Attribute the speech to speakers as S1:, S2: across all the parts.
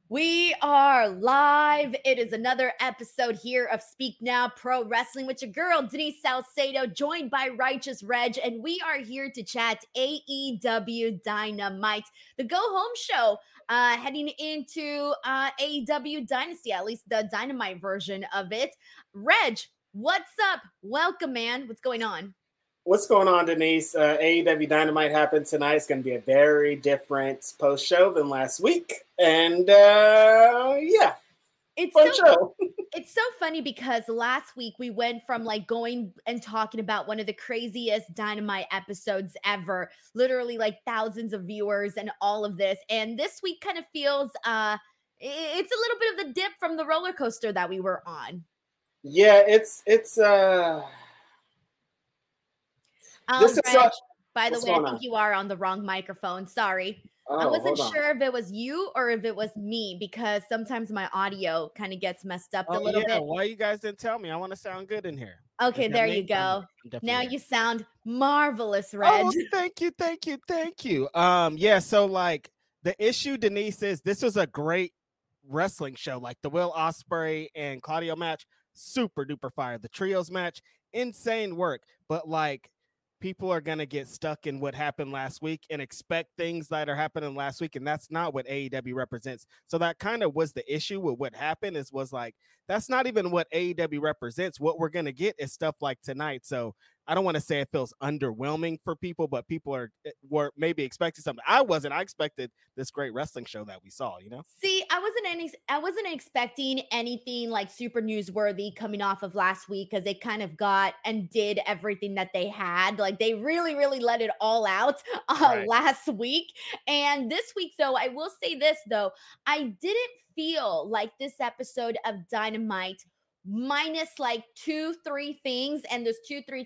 S1: We are live. It is another episode here of Speak Now Pro Wrestling with your girl, Denise Salcedo, joined by Righteous Reg, and we are here to chat AEW Dynamite, the go home show, heading into AEW Dynasty, at least the Dynamite version of it. Reg, what's up? Welcome, man. What's going on?
S2: What's going on, Denise? AEW Dynamite happened tonight. It's going to be a very different post show than last week, and yeah,
S1: It's
S2: fun
S1: so
S2: show.
S1: It's so funny because last week we went from like going and talking about one of the craziest Dynamite episodes ever, literally like thousands of viewers and all of this. And this week kind of feels it's a little bit of the dip from the roller coaster that we were on.
S2: Yeah, it's this is
S1: Reg, by the
S2: what's
S1: way, I
S2: going
S1: think
S2: on?
S1: you are on the wrong microphone. Sorry. I
S2: Oh,
S1: wasn't
S2: hold on.
S1: sure if it was you or if it was me because sometimes my audio kind of gets messed up a
S3: Oh
S1: little
S3: yeah,
S1: bit.
S3: why you guys didn't tell me? I want to sound good in here.
S1: Okay,
S3: Is that
S1: there
S3: me?
S1: you go.
S3: I'm definitely
S1: Now
S3: here.
S1: you sound marvelous, Reg.
S3: Oh, thank you. Yeah. So like the issue, Denise, is this was a great wrestling show. Like the Will Ospreay and Claudio match, super duper fire. The trios match, insane work. But like people are gonna get stuck in what happened last week and expect things that are happening last week, and that's not what AEW represents. So that kind of was the issue with what happened. Was like that's not even what AEW represents. What we're gonna get is stuff like tonight. So I don't want to say it feels underwhelming for people, but people were maybe expecting something. I wasn't. I expected this great wrestling show that we saw.
S1: See, I wasn't expecting anything like super newsworthy coming off of last week because they kind of got and did everything that they had. Like they really let it all out
S3: Right.
S1: last week. And this week, though, I will say this though, I didn't feel like this episode of Dynamite minus like three things, and there's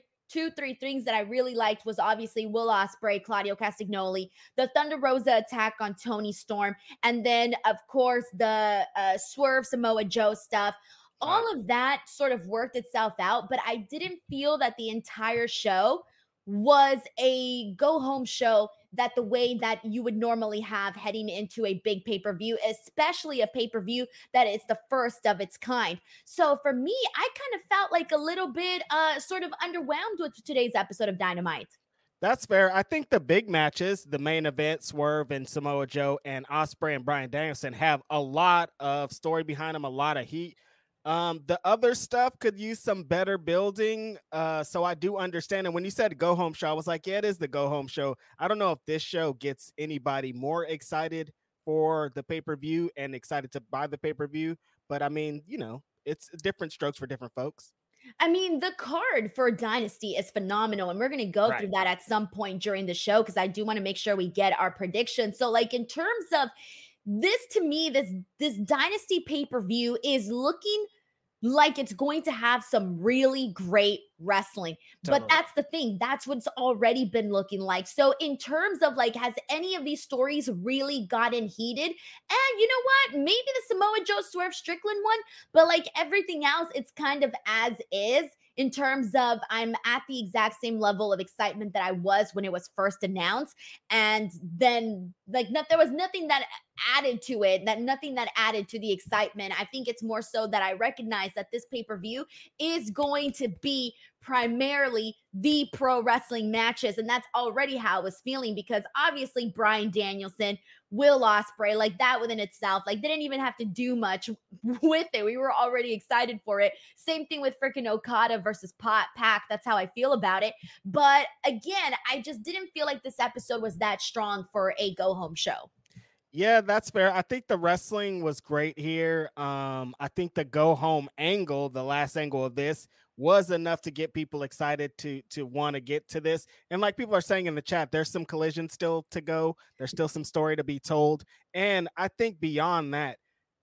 S1: three things that I really liked was obviously Will Ospreay, Claudio Castagnoli, the Thunder Rosa attack on Tony Storm, and then of course the Swerve Samoa Joe stuff. All of that sort of worked itself out, but I didn't feel that the entire show was a go home show that the way that you would normally have heading into a big pay-per-view, especially a pay-per-view that is the first of its kind. So for me, I kind of felt like a little bit sort of underwhelmed with today's episode of Dynamite.
S3: That's fair. I think the big matches, the main event, Swerve and Samoa Joe and Ospreay and Bryan Danielson, have a lot of story behind them, a lot of heat. The other stuff could use some better building. So I do understand. And when you said go home show, I was like, yeah, it is the go home show. I don't know if this show gets anybody more excited for the pay-per-view and excited to buy the pay-per-view. But I mean, it's different strokes for different folks.
S1: I mean, the card for Dynasty is phenomenal, and we're going to go through that at some point during the show because I do want to make sure we get our predictions. So, like in terms of this, to me, this Dynasty pay-per-view is looking like it's going to have some really great wrestling.
S3: Totally.
S1: But that's the thing. That's what's already been looking like. So in terms of like, has any of these stories really gotten heated? And you know what? Maybe the Samoa Joe Swerve Strickland one, but like everything else, it's kind of as is in terms of I'm at the exact same level of excitement that I was when it was first announced. And then like there was nothing that added to it, nothing that added to the excitement. I think it's more so that I recognize that this pay-per-view is going to be primarily the pro wrestling matches, and that's already how I was feeling because obviously Bryan Danielson, Will Ospreay, like that within itself, like they didn't even have to do much with it. We were already excited for it. Same thing with freaking Okada versus Pac. That's how I feel about it. But again, I just didn't feel like this episode was that strong for a go home show.
S3: Yeah, that's fair. I think the wrestling was great here. I think the go home angle, the last angle of this, was enough to get people excited to want to get to this. And like people are saying in the chat, there's some collision still to go. There's still some story to be told. And I think beyond that,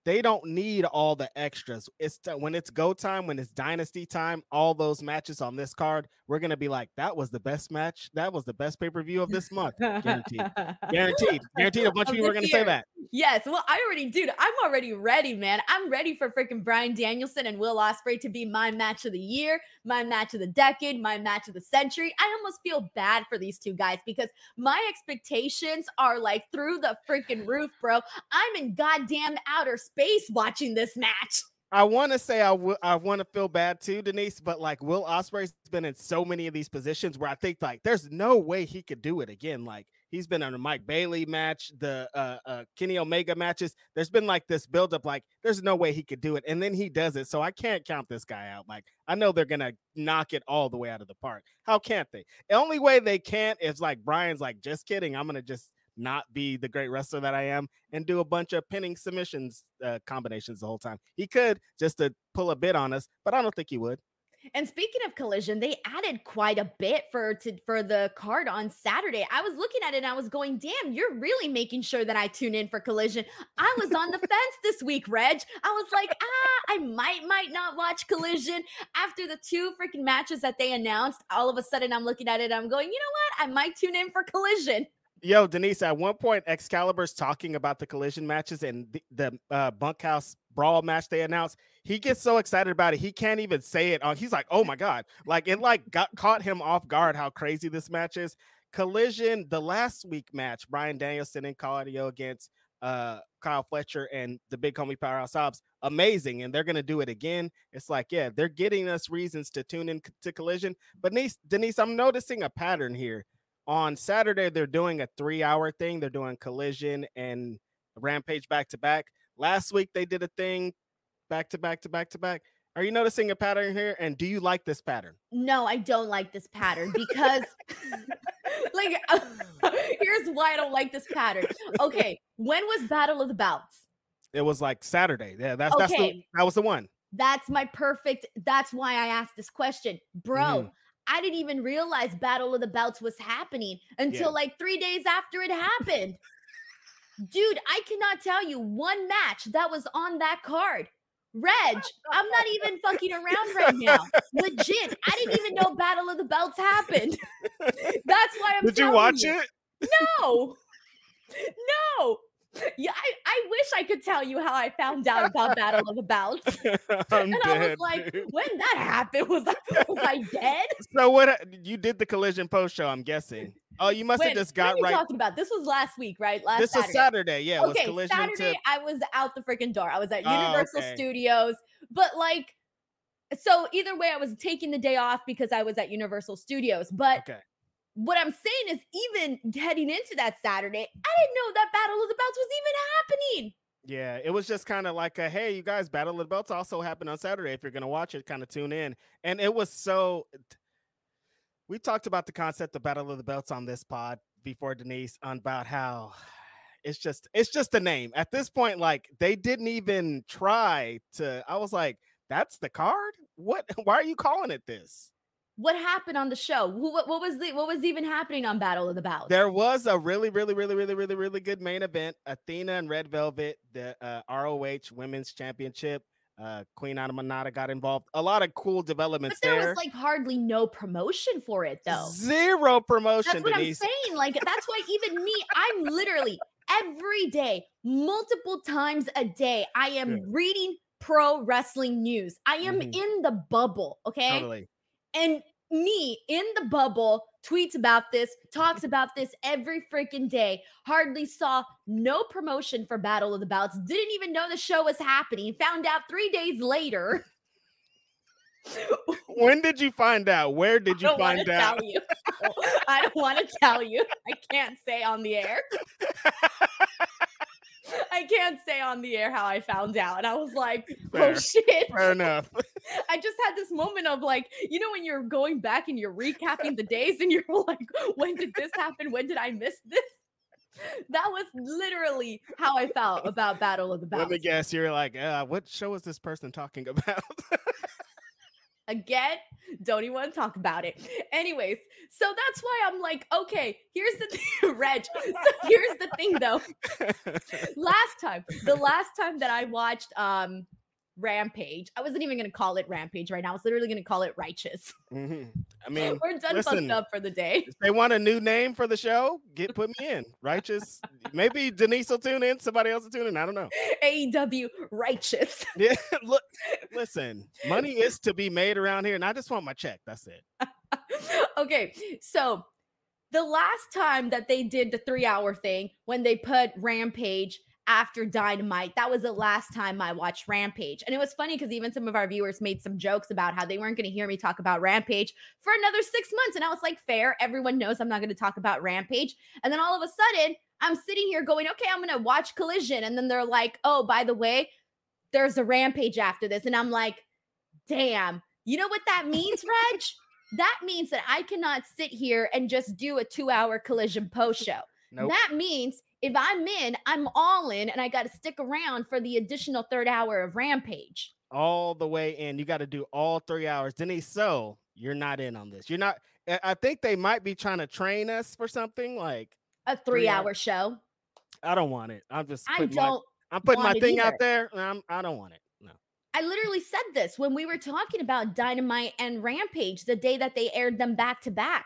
S3: they don't need all the extras. When it's go time, when it's dynasty time, all those matches on this card, we're gonna be like, that was the best match. That was the best pay-per-view of this month. Guaranteed. Guaranteed. A bunch of people are gonna say that.
S1: Yes, well, I'm already ready, man. I'm ready for freaking Bryan Danielson and Will Ospreay to be my match of the year, my match of the decade, my match of the century. I almost feel bad for these two guys because my expectations are like through the freaking roof, bro. I'm in goddamn outer space watching this match.
S3: I want to say I want to feel bad too, Denise, but like Will Ospreay's been in so many of these positions where I think like there's no way he could do it again. Like he's been on a Mike Bailey match, the Kenny Omega matches. There's been like this buildup, like there's no way he could do it, and then he does it. So I can't count this guy out. Like I know they're gonna knock it all the way out of the park. How can't they? The only way they can't is like Brian's like, just kidding. I'm gonna just not be the great wrestler that I am and do a bunch of pinning submissions combinations the whole time. He could just to pull a bit on us, but I don't think he would.
S1: And speaking of Collision, they added quite a bit for the card on Saturday. I was looking at it and I was going, damn, you're really making sure that I tune in for Collision. I was on the fence this week, Reg. I was like, I might not watch Collision. After the two freaking matches that they announced, all of a sudden I'm looking at it, I'm going, you know what? I might tune in for Collision.
S3: Yo, Denise, at one point, Excalibur's talking about the Collision matches and the Bunkhouse Brawl match they announced. He gets so excited about it, he can't even say it. He's like, oh my God. Like, it like caught him off guard how crazy this match is. Collision, the last week match, Bryan Danielson and Claudio against Kyle Fletcher and the big homie Powerhouse Hobbs, amazing. And they're going to do it again. It's like, yeah, they're getting us reasons to tune in to Collision. But Denise, I'm noticing a pattern here. On Saturday, they're doing a 3-hour thing. They're doing Collision and Rampage back to back. Last week, they did a thing back to back to back to back. Are you noticing a pattern here? And do you like this pattern?
S1: No, I don't like this pattern because like here's why I don't like this pattern. Okay, when was Battle of the Belts?
S3: It was like Saturday. Yeah, that was the one.
S1: That's why I asked this question. Bro, I didn't even realize Battle of the Belts was happening until like 3 days after it happened. Dude, I cannot tell you one match that was on that card. Reg, I'm not even fucking around right now. Legit, I didn't even know Battle of the Belts happened. That's why I'm
S3: Did you watch it?
S1: No. Yeah, I wish I could tell you how I found out about Battle of the Belts. I was like, dude, when that happened, was I dead?
S3: So what? You did the Collision post show, I'm guessing. Oh, you must have just got right.
S1: What are you talking about? This was last week, right?
S3: This was Saturday. Yeah.
S1: Okay, Saturday I was out the freaking door. I was at Universal Studios, but like, so either way, I was taking the day off because I was at Universal Studios. But what I'm saying is, even heading into that Saturday, I didn't know that Battle of the Belts was even happening.
S3: Yeah, it was just kind of like a, hey, you guys, Battle of the Belts also happened on Saturday. If you're going to watch it, kind of tune in. And it was so, we talked about the concept of Battle of the Belts on this pod before, Denise, on about how it's just a name. At this point, like, they didn't even try to, I was like, that's the card? What? Why are you calling it this?
S1: What happened on the show? What was even happening on Battle of the Belts?
S3: There was a really good main event. Athena and Red Velvet, the ROH Women's Championship. Queen Anamanada got involved. A lot of cool developments there.
S1: But there was like hardly no promotion for it, though.
S3: Zero promotion.
S1: That's what
S3: Denise.
S1: I'm saying. Like, that's why even me, I'm literally every day, multiple times a day, I am reading pro wrestling news. I am in the bubble. Okay.
S3: Totally.
S1: And me in the bubble tweets about this, talks about this every freaking day. Hardly saw no promotion for Battle of the Belts. Didn't even know the show was happening. Found out 3 days later.
S3: When did you find out? Where did you find out?
S1: I don't want to tell you. I can't say on the air. I can't say on the air how I found out. And I was like,
S3: Fair.
S1: Oh shit.
S3: Fair enough.
S1: I just had this moment of like, you know, when you're going back and you're recapping the days and you're like, when did this happen? When did I miss this? That was literally how I felt about Battle of the Belts.
S3: Let me guess, you're like, what show is this person talking about?
S1: Again, don't even want to talk about it. Anyways, so that's why I'm like, okay, here's the thing, Reg. So here's the thing though. The last time that I watched Rampage, I wasn't even gonna call it Rampage right now. I was literally gonna call it Righteous.
S3: Mm-hmm. I mean,
S1: we're done fucked up for the day.
S3: If they want a new name for the show, put me in. Righteous. Maybe Denise will tune in. Somebody else will tune in. I don't know.
S1: AEW Righteous.
S3: Yeah, look, listen, money is to be made around here, and I just want my check. That's it.
S1: Okay, so the last time that they did the 3-hour thing, when they put Rampage after Dynamite, that was the last time I watched Rampage. And it was funny because even some of our viewers made some jokes about how they weren't going to hear me talk about Rampage for another 6 months. And I was like, fair, everyone knows I'm not going to talk about Rampage. And then all of a sudden, I'm sitting here going, okay, I'm going to watch Collision. And then they're like, oh, by the way, there's a Rampage after this. And I'm like, damn, you know what that means, Reg? That means that I cannot sit here and just do a 2-hour Collision post show. Nope. That means if I'm in, I'm all in, and I got to stick around for the additional 3rd hour of Rampage.
S3: All the way in. You got to do all 3 hours. Denise, so you're not in on this. You're not. I think they might be trying to train us for something like
S1: a 3-hour show.
S3: I don't want it. I'm putting my thing out there. I don't want it. No.
S1: I literally said this when we were talking about Dynamite and Rampage the day that they aired them back to back.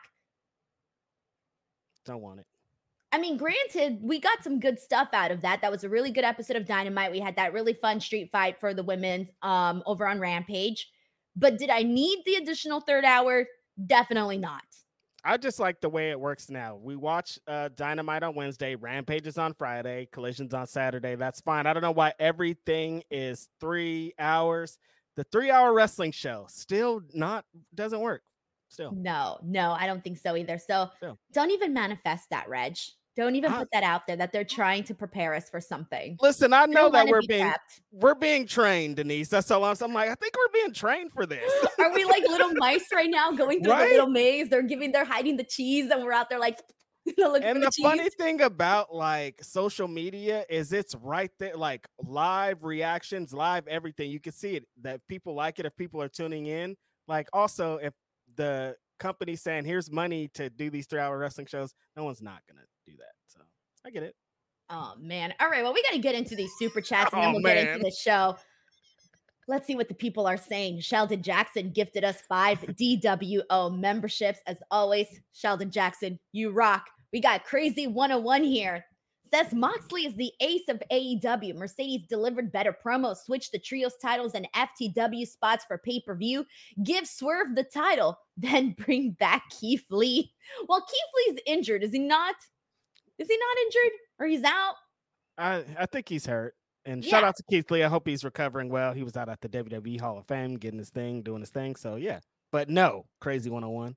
S3: Don't want it.
S1: I mean, granted, we got some good stuff out of that. That was a really good episode of Dynamite. We had that really fun street fight for the women's over on Rampage. But did I need the additional 3rd hour? Definitely not.
S3: I just like the way it works now. We watch Dynamite on Wednesday, Rampage is on Friday, Collision's on Saturday. That's fine. I don't know why everything is 3 hours. The 3-hour wrestling show still doesn't work. Still.
S1: No, I don't think so either. So don't even manifest that, Reg. Don't even put that out there that they're trying to prepare us for something.
S3: Listen, I know that we're being trained, Denise. That's all I'm like, I think we're being trained for this.
S1: Are we like little mice right now going through the little maze? They're hiding the cheese, and we're out there like looking
S3: and
S1: for
S3: the funny thing about like social media is it's right there, like live reactions, live everything. You can see it that people like it if people are tuning in. Like also if the company saying here's money to do these 3-hour wrestling shows, no one's not gonna do that. So I get it.
S1: Oh man. All right, well, we got to get into these super chats and then we'll get into the show. Let's see what the people are saying. Sheldon Jackson gifted us 5 DWO memberships. As always, Sheldon Jackson, you rock. We got Crazy 101 here. Says Moxley is the ace of AEW. Mercedes delivered better promos, switched the trios titles and FTW spots for pay-per-view. Give Swerve the title, then bring back Keith Lee. Well, Keith Lee's injured. Is he not? Is he not injured? Or he's out?
S3: I think he's hurt. And shout out to Keith Lee. I hope he's recovering well. He was out at the WWE Hall of Fame, getting his thing, doing his thing. So yeah. But no, Crazy 101.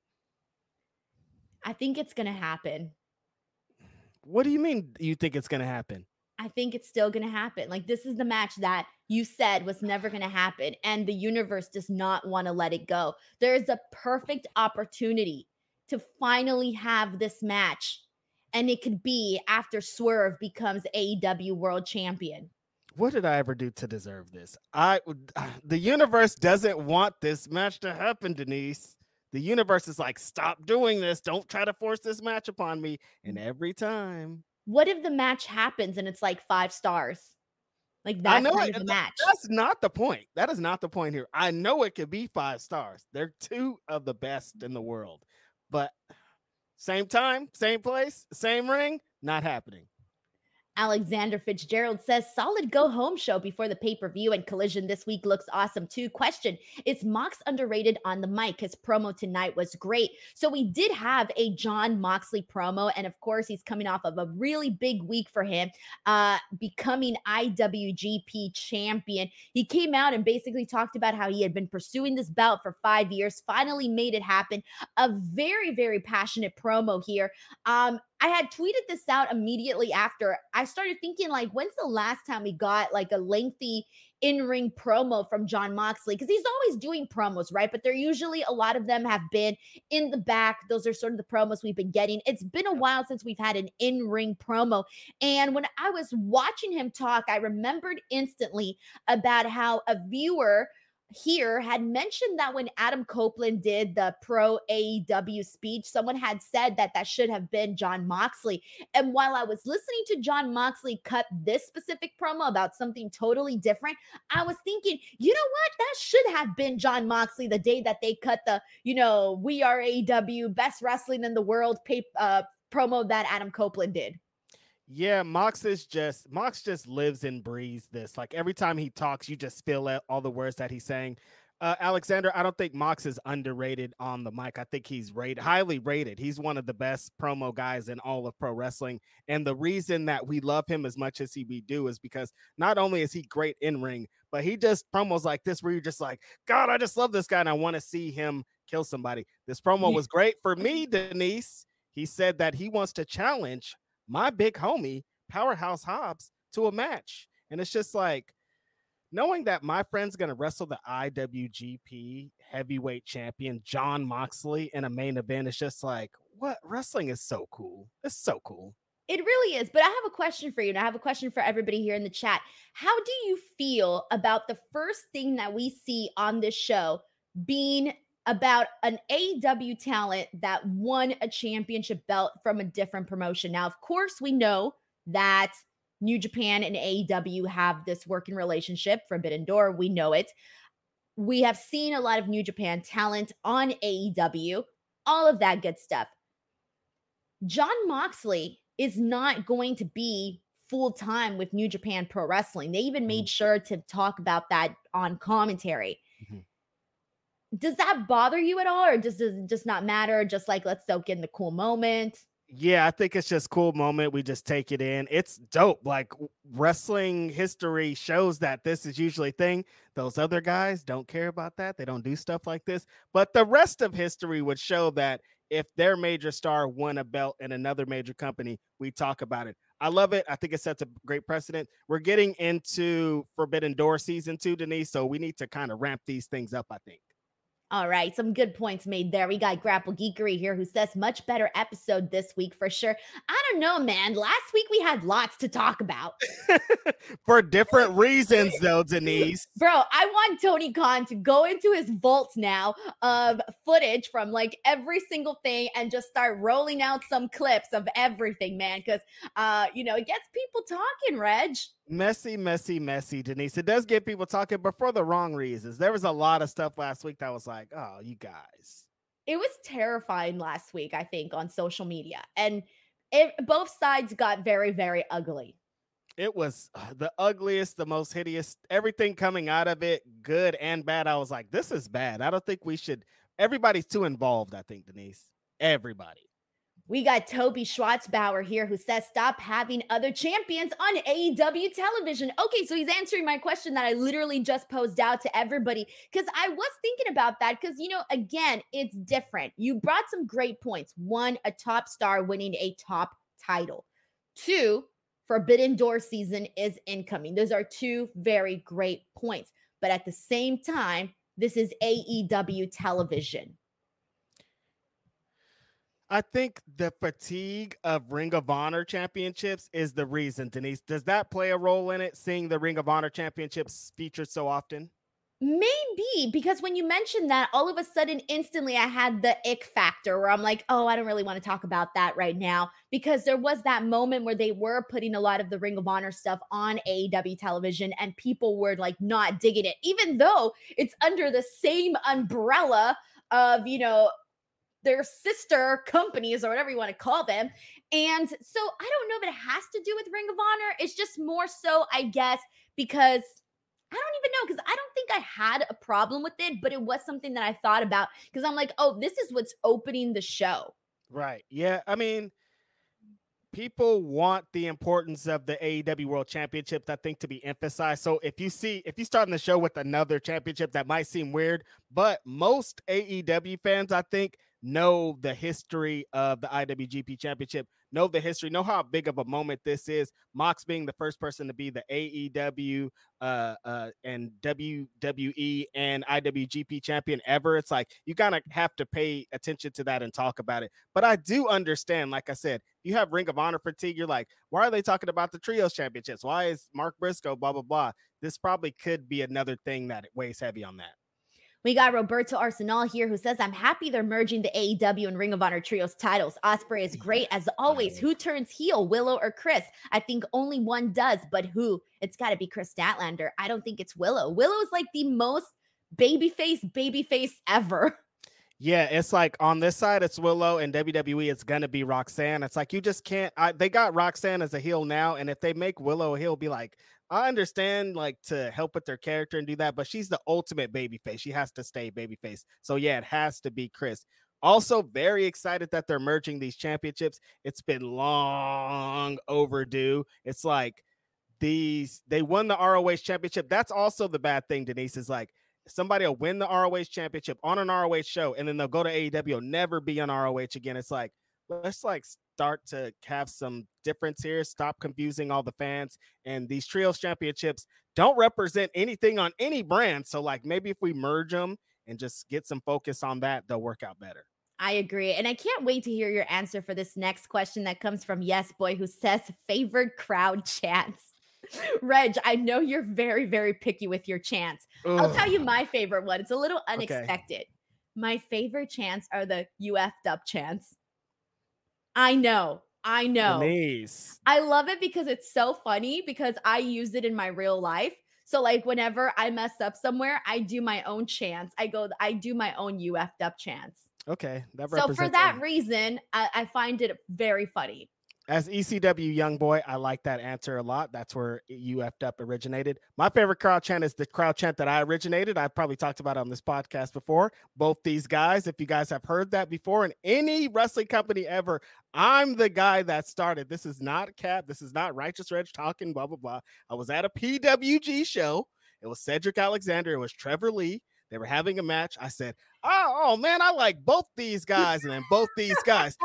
S1: I think it's going to happen.
S3: What do you mean you think it's going to happen?
S1: I think it's still going to happen. Like, this is the match that you said was never going to happen, and the universe does not want to let it go. There is a perfect opportunity to finally have this match, and it could be after Swerve becomes AEW World Champion.
S3: What did I ever do to deserve this? The universe doesn't want this match to happen, Denise. The universe is like, stop doing this. Don't try to force this match upon me. And every time.
S1: What if the match happens and it's like 5 stars? Like that kind of a match.
S3: That's not the point. That is not the point here. I know it could be 5 stars. They're 2 of the best in the world. But same time, same place, same ring, not happening.
S1: Alexander Fitzgerald says, solid go-home show before the pay-per-view, and Collision this week looks awesome too. Question, is Mox underrated on the mic? His promo tonight was great. So we did have a Jon Moxley promo, and of course, he's coming off of a really big week for him, becoming IWGP champion. He came out and basically talked about how he had been pursuing this belt for 5 years, finally made it happen. A very, very passionate promo here. I had tweeted this out immediately after. I started thinking, like, when's the last time we got like a lengthy in-ring promo from Jon Moxley? Because he's always doing promos, right? But they're usually, a lot of them have been in the back. Those are sort of the promos we've been getting. It's been a while since we've had an in-ring promo. And when I was watching him talk, I remembered instantly about how a viewer here had mentioned that when Adam Copeland did the pro AEW speech, someone had said that that should have been Jon Moxley. And while I was listening to Jon Moxley cut this specific promo about something totally different, I was thinking, you know what? That should have been Jon Moxley the day that they cut the, we are AEW, best wrestling in the world promo that Adam Copeland did.
S3: Yeah, Mox just lives and breathes this. Like every time he talks, you just feel all the words that he's saying. Alexander, I don't think Mox is underrated on the mic. I think he's highly rated. He's one of the best promo guys in all of pro wrestling. And the reason that we love him as much as we do is because not only is he great in ring, but he does promos like this where you're just like, God, I just love this guy and I want to see him kill somebody. This promo was great for me, Denise. He said that he wants to challenge my big homie, Powerhouse Hobbs, to a match. And it's just like, knowing that my friend's going to wrestle the IWGP heavyweight champion, Jon Moxley, in a main event, is just like, what? Wrestling is so cool. It's so cool.
S1: It really is. But I have a question for you, and I have a question for everybody here in the chat. How do you feel about the first thing that we see on this show being about an AEW talent that won a championship belt from a different promotion? Now, of course, we know that New Japan and AEW have this working relationship, Forbidden Door. We know it. We have seen a lot of New Japan talent on AEW, all of that good stuff. Jon Moxley is not going to be full-time with New Japan Pro Wrestling. They even made sure to talk about that on commentary. Mm-hmm. Does that bother you at all, or does it just not matter? Just like, let's soak in the cool moment.
S3: Yeah, I think it's just cool moment. We just take it in. It's dope. Like wrestling history shows that this is usually a thing. Those other guys don't care about that. They don't do stuff like this. But the rest of history would show that if their major star won a belt in another major company, we talk about it. I love it. I think it sets a great precedent. We're getting into Forbidden Door season 2, Denise, so we need to kind of ramp these things up, I think.
S1: All right, some good points made there. We got Grapple Geekery here who says much better episode this week for sure. I don't know, man. Last week we had lots to talk about.
S3: For different reasons, though, Denise.
S1: Bro, I want Tony Khan to go into his vault now of footage from like every single thing and just start rolling out some clips of everything, man. Because, it gets people talking, Reg.
S3: Messy, Denise. It does get people talking, but for the wrong reasons. There was a lot of stuff last week that was like, oh, you guys.
S1: It was terrifying last week, I think, on social media. And both sides got very, very ugly.
S3: It was the ugliest, the most hideous, everything coming out of it, good and bad. I was like, this is bad. I don't think we should. Everybody's too involved, I think, Denise. Everybody.
S1: We got Toby Schwartzbauer here who says, stop having other champions on AEW television. Okay, so he's answering my question that I literally just posed out to everybody because I was thinking about that because, again, it's different. You brought some great points. 1, a top star winning a top title. 2, Forbidden Door season is incoming. Those are 2 very great points. But at the same time, this is AEW television.
S3: I think the fatigue of Ring of Honor championships is the reason, Denise. Does that play a role in it, seeing the Ring of Honor championships featured so often?
S1: Maybe, because when you mentioned that, all of a sudden, instantly, I had the ick factor where I'm like, oh, I don't really want to talk about that right now, because there was that moment where they were putting a lot of the Ring of Honor stuff on AEW television and people were like not digging it, even though it's under the same umbrella of, their sister companies or whatever you want to call them. And so I don't know if it has to do with Ring of Honor. It's just more so, I guess, because I don't even know, because I don't think I had a problem with it, but it was something that I thought about because I'm like, oh, this is what's opening the show.
S3: Right. Yeah. I mean, people want the importance of the AEW World Championships, I think, to be emphasized. So if you start the show with another championship, that might seem weird, but most AEW fans, I think, know the history of the IWGP Championship, know the history, know how big of a moment this is. Mox being the first person to be the AEW and WWE and IWGP champion ever. It's like you kind of have to pay attention to that and talk about it. But I do understand, like I said, you have Ring of Honor fatigue. You're like, why are they talking about the Trios Championships? Why is Mark Briscoe, blah, blah, blah? This probably could be another thing that it weighs heavy on that.
S1: We got Roberto Arsenal here who says, I'm happy they're merging the AEW and Ring of Honor Trios titles. Osprey is great as always. Who turns heel, Willow or Chris? I think only one does, but who? It's got to be Chris Statlander. I don't think it's Willow. Willow is like the most babyface ever.
S3: Yeah, it's like on this side, it's Willow, and WWE, it's going to be Roxanne. It's like you just can't. They got Roxanne as a heel now, and if they make Willow a heel, be like, I understand, like, to help with their character and do that, but she's the ultimate babyface. She has to stay babyface. So, yeah, it has to be Chris. Also, very excited that they're merging these championships. It's been long overdue. It's like they won the ROH championship. That's also the bad thing, Denise, is like, somebody will win the ROH championship on an ROH show, and then they'll go to AEW, never be on ROH again. It's like, let's like start to have some difference here. Stop confusing all the fans. And these trios championships don't represent anything on any brand. So like maybe if we merge them and just get some focus on that, they'll work out better.
S1: I agree. And I can't wait to hear your answer for this next question that comes from Yes Boy, who says favorite crowd chants. Reg, I know you're very, very picky with your chants. Ugh. I'll tell you my favorite one. It's a little unexpected. Okay. My favorite chants are the "you effed up" chants. I know.
S3: Denise.
S1: I love it because it's so funny because I use it in my real life. So like whenever I mess up somewhere, I do my own chants. I do my own "you effed up" chants.
S3: Okay.
S1: So for that reason, I find it very funny.
S3: As ECW young boy, I like that answer a lot. That's where "you effed up" originated. My favorite crowd chant is the crowd chant that I originated. I've probably talked about it on this podcast before. Both these guys, if you guys have heard that before in any wrestling company ever, I'm the guy that started. This is not Cap. This is not Righteous Reg talking, blah, blah, blah. I was at a PWG show. It was Cedric Alexander. It was Trevor Lee. They were having a match. I said, oh man, I like both these guys. And then both these guys.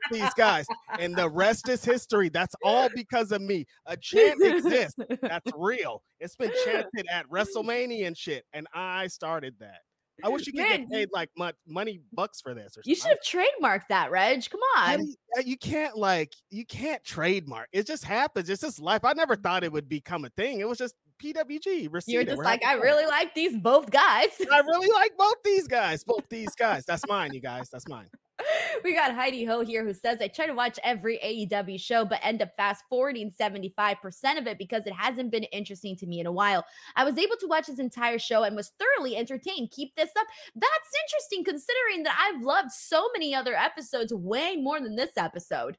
S3: And the rest is history. That's all because of me. A chant exists. That's real. It's been chanted at WrestleMania and shit. And I started that. I wish you could get paid like money bucks for this. Or
S1: you should have trademarked that, Reg. Come on.
S3: You can't trademark. It just happens. It's just life. I never thought it would become a thing. It was just PWG.
S1: You're just like, I really like these both guys.
S3: I really like both these guys. That's mine, you guys. That's mine.
S1: We got Heidi Ho here who says, I try to watch every AEW show, but end up fast forwarding 75% of it because it hasn't been interesting to me in a while. I was able to watch his entire show and was thoroughly entertained. Keep this up. That's interesting considering that I've loved so many other episodes way more than this episode.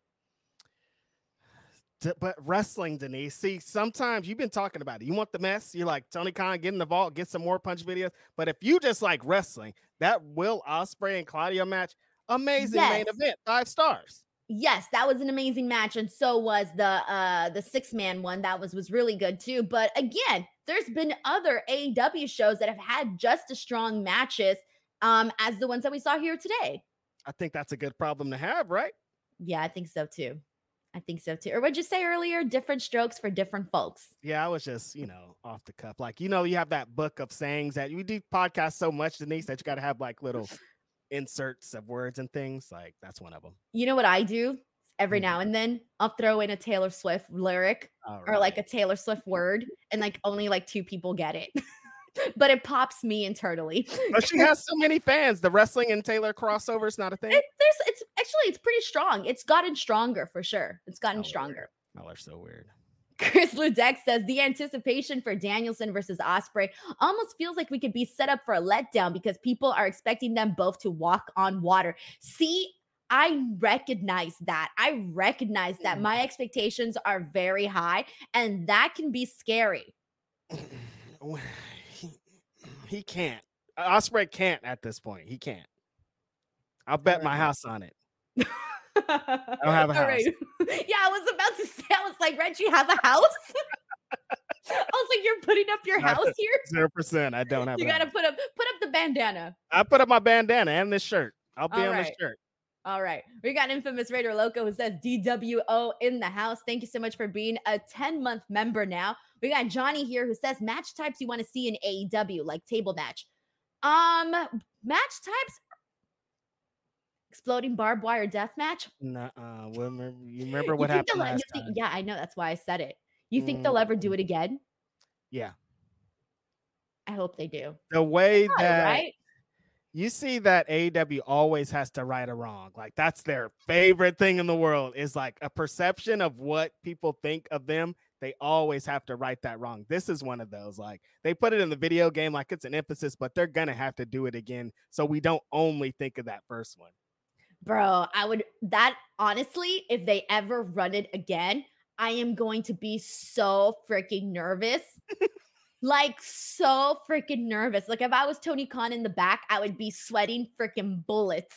S3: But wrestling, Denise, see, sometimes you've been talking about it. You want the mess? You're like, Tony Khan, get in the vault, get some more punch videos. But if you just like wrestling, that Will Ospreay and Claudio match, amazing main event, 5 stars.
S1: Yes, that was an amazing match, and so was the 6-man one. That was really good too. But again, there's been other AEW shows that have had just as strong matches as the ones that we saw here today.
S3: I think that's a good problem to have, right?
S1: Yeah, I think so too. Or what'd you say earlier? Different strokes for different folks.
S3: Yeah, I was just, off the cuff. Like, you have that book of sayings that we do podcasts so much, Denise, that you got to have like little inserts of words and things. Like, that's one of them.
S1: You know what I do? Every now and then I'll throw in a Taylor Swift lyric or like a Taylor Swift word, and like only like 2 people get it. But it pops me internally.
S3: But she has so many fans. The wrestling and Taylor crossover is not a thing.
S1: It's pretty strong. It's gotten stronger for sure. It's gotten stronger.
S3: Y'all are so weird.
S1: Chris Ludek says the anticipation for Danielson versus Ospreay almost feels like we could be set up for a letdown because people are expecting them both to walk on water. See, I recognize that. My expectations are very high, and that can be scary.
S3: He can't. Ospreay can't at this point. He can't. I'll bet my house on it. I don't have a house. Right.
S1: Yeah, I was about to say, I was like, Reg, you have a house? I was like, you're putting up your house here?
S3: 0%. I don't have.
S1: You got to put up the bandana.
S3: I put up my bandana and this shirt. I'll be on this shirt.
S1: All right. We got Infamous Raider Loco who says DWO in the house. Thank you so much for being a 10-month member now. We got Johnny here who says match types you want to see in AEW, like table match. Match types. Exploding barbed wire death match.
S3: Nuh-uh. You remember what happened last time?
S1: Yeah, I know. That's why I said it. You think they'll ever do it again?
S3: Yeah.
S1: I hope they do.
S3: The way that,
S1: right?
S3: You see that AEW always has to right a wrong. Like that's their favorite thing in the world is like a perception of what people think of them. They always have to right that wrong. This is one of those. Like they put it in the video game like it's an emphasis, but they're gonna have to do it again so we don't only think of that first one.
S1: Bro, honestly, if they ever run it again, I am going to be so freaking nervous. Like, so freaking nervous. Like, if I was Tony Khan in the back, I would be sweating freaking bullets.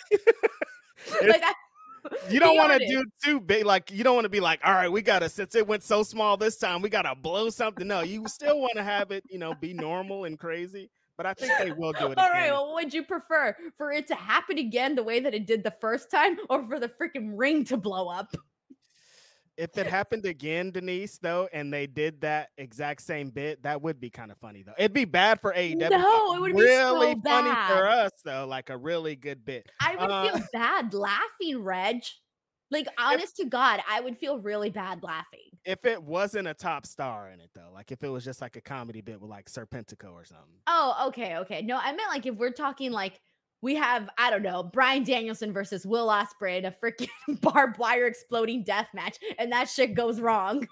S1: Like,
S3: you don't want to do too big. Like, you don't want to be like, all right, since it went so small this time, we got to blow something. No, you still want to have it, be normal and crazy. But I think they will do it
S1: All
S3: again.
S1: right, well, what would you prefer? For it to happen again the way that it did the first time, or for the freaking ring to blow up?
S3: If it happened again, Denise, though, and they did that exact same bit, that would be kind of funny, though. It'd be bad for AEW.
S1: No, it would be
S3: really
S1: so
S3: funny
S1: bad
S3: for us, though. Like a really good bit.
S1: I would feel bad laughing, Reg. Like, honest to God, I would feel really bad laughing.
S3: If it wasn't a top star in it, though. Like, if it was just like a comedy bit with like Serpentico or something.
S1: Oh, okay. No, I meant like if we're talking like we have, I don't know, Bryan Danielson versus Will Ospreay in a freaking barbed wire exploding death match, and that shit goes wrong.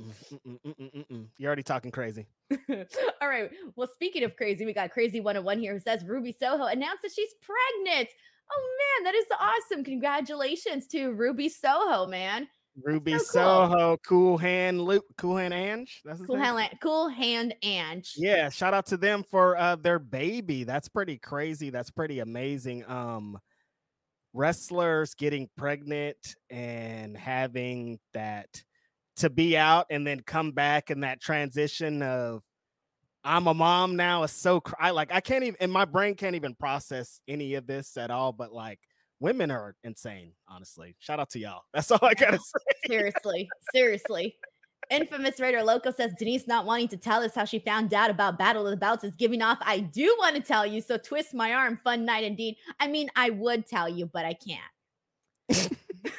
S3: You're already talking crazy.
S1: All right. Well, speaking of crazy, we got Crazy 101 here who says Ruby Soho announced that she's pregnant. Oh, man, that is awesome. Congratulations to Ruby Soho, man.
S3: Ruby Soho, Cool Hand Ange. That's his name?
S1: Cool Hand Ange.
S3: Yeah, shout out to them for their baby. That's pretty crazy. That's pretty amazing. Wrestlers getting pregnant and having that to be out and then come back, and that transition of I'm a mom now is so I can't even, and my brain can't even process any of this at all. But like, women are insane, honestly. Shout out to y'all. That's all I gotta say.
S1: Seriously. Infamous Raider Loco says Denise not wanting to tell us how she found out about Battle of the Belts is giving off I do want to tell you, so twist my arm. Fun night indeed. I mean, I would tell you, but I can't.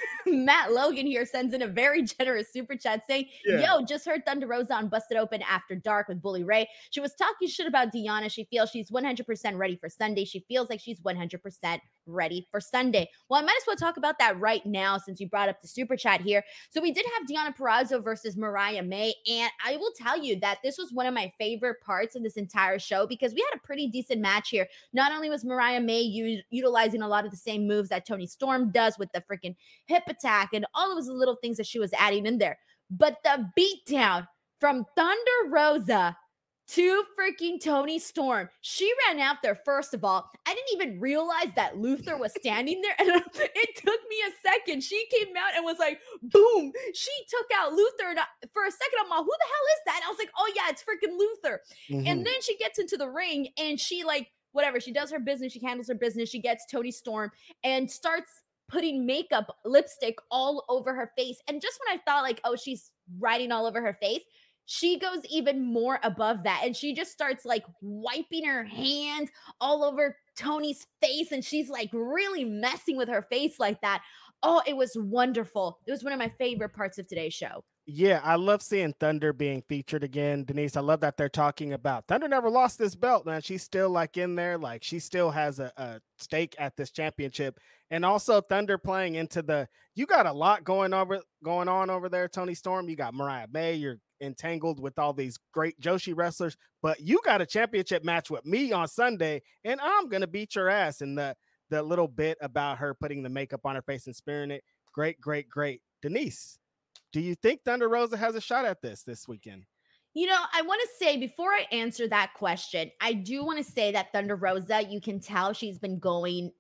S1: Matt Logan here sends in a very generous super chat saying, yo, just heard Thunder Rosa on Busted Open After Dark with Bully Ray. She was talking shit about Deonna. She feels she's 100% ready for Sunday. She feels like she's 100% ready for Sunday. Well, I might as well talk about that right now since you brought up the super chat here. So we did have Deonna Purrazzo versus Mariah May, and I will tell you that this was one of my favorite parts of this entire show because we had a pretty decent match here. Not only was Mariah May utilizing a lot of the same moves that Toni Storm does with the freaking hip attack and all of those little things that she was adding in there, but the beatdown from Thunder Rosa to freaking Toni Storm. She ran out there. First of all, I didn't even realize that Luther was standing there. And it took me a second. She came out and was like, boom. She took out Luther. And for a second, I'm like, who the hell is that? And I was like, oh yeah, it's freaking Luther. Mm-hmm. And then she gets into the ring and she whatever. She does her business. She handles her business. She gets Toni Storm and starts putting makeup, lipstick all over her face. And just when I thought oh, she's writing all over her face, she goes even more above that. And she just starts wiping her hand all over Toni's face. And she's really messing with her face like that. Oh, it was wonderful. It was one of my favorite parts of today's show.
S3: Yeah, I love seeing Thunder being featured again. Denise, I love that they're talking about Thunder never lost this belt, man. She's still in there. She still has a stake at this championship. And also Thunder playing into you got a lot going on over there, Toni Storm. You got Mariah May. You're entangled with all these great Joshi wrestlers, but you got a championship match with me on Sunday, and I'm going to beat your ass. And the little bit about her putting the makeup on her face and spearing it. Great. Denise, do you think Thunder Rosa has a shot at this weekend?
S1: I want to say before I answer that question, I do want to say that Thunder Rosa, you can tell she's been going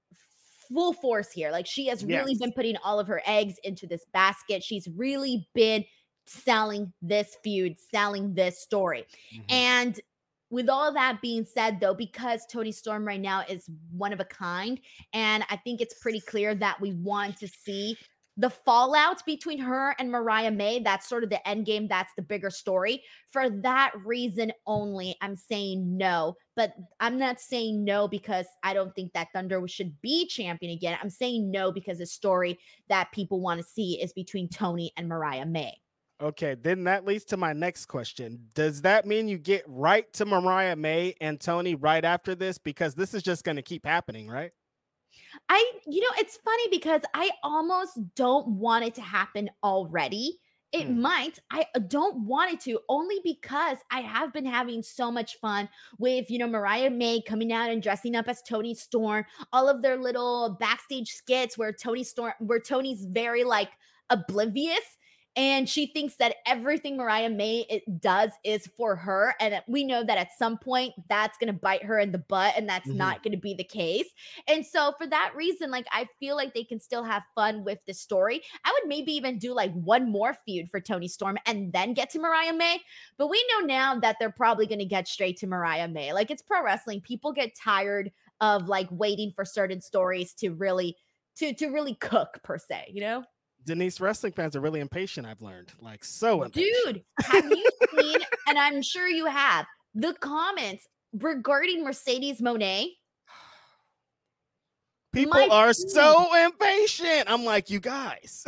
S1: full force here. She has really been putting all of her eggs into this basket. She's really been selling this feud, selling this story. Mm-hmm. And with all that being said, though, because Toni Storm right now is one of a kind, and I think it's pretty clear that we want to see the fallout between her and Mariah May. That's sort of the end game. That's the bigger story. For that reason only, I'm saying no. But I'm not saying no because I don't think that Thunder should be champion again. I'm saying no because the story that people want to see is between Toni and Mariah May.
S3: Okay, then that leads to my next question. Does that mean you get right to Mariah May and Tony right after this? Because this is just going to keep happening, right?
S1: It's funny because I almost don't want it to happen already. It might. I don't want it to, only because I have been having so much fun with, Mariah May coming out and dressing up as Tony Storm, all of their little backstage skits where Tony's very like oblivious. And she thinks that everything Mariah May does is for her. And we know that at some point that's going to bite her in the butt, and that's not going to be the case. And so for that reason, like, I feel like they can still have fun with the story. I would maybe even do like one more feud for Tony Storm and then get to Mariah May. But we know now that they're probably going to get straight to Mariah May. Like, it's pro wrestling. People get tired of like waiting for certain stories to really cook, per se,
S3: Denise, wrestling fans are really impatient, I've learned. Like, so impatient.
S1: Dude, have you seen, and I'm sure you have, the comments regarding Mercedes Moné?
S3: People are so impatient. I'm like, you guys.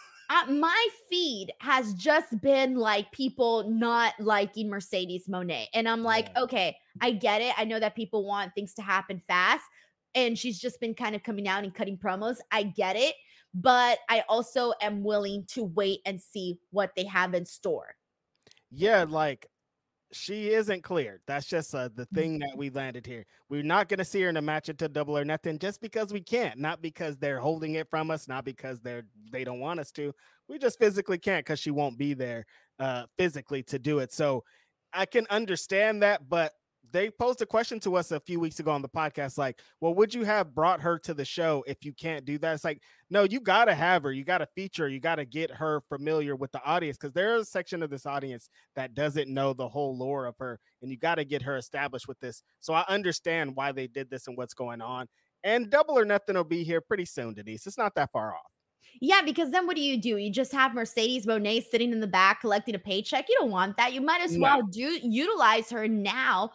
S1: My feed has just been like people not liking Mercedes Moné. And I'm like, okay, I get it. I know that people want things to happen fast. And she's just been kind of coming out and cutting promos. I get it. But I also am willing to wait and see what they have in store.
S3: Yeah, like, she isn't cleared. That's just the thing that we landed here. We're not going to see her in a match until Double or Nothing just because we can't. Not because they're holding it from us, not because they don't want us to. We just physically can't because she won't be there physically to do it. So I can understand that, but they posed a question to us a few weeks ago on the podcast, like, well, would you have brought her to the show if you can't do that? It's like, no, you got to have her. You got to feature her. You got to get her familiar with the audience, because there's a section of this audience that doesn't know the whole lore of her, and you got to get her established with this. So I understand why they did this and what's going on. And Double or Nothing will be here pretty soon, Denise. It's not that far off.
S1: Yeah, because then what do? You just have Mercedes Moné sitting in the back collecting a paycheck. You don't want that. You might as well utilize her now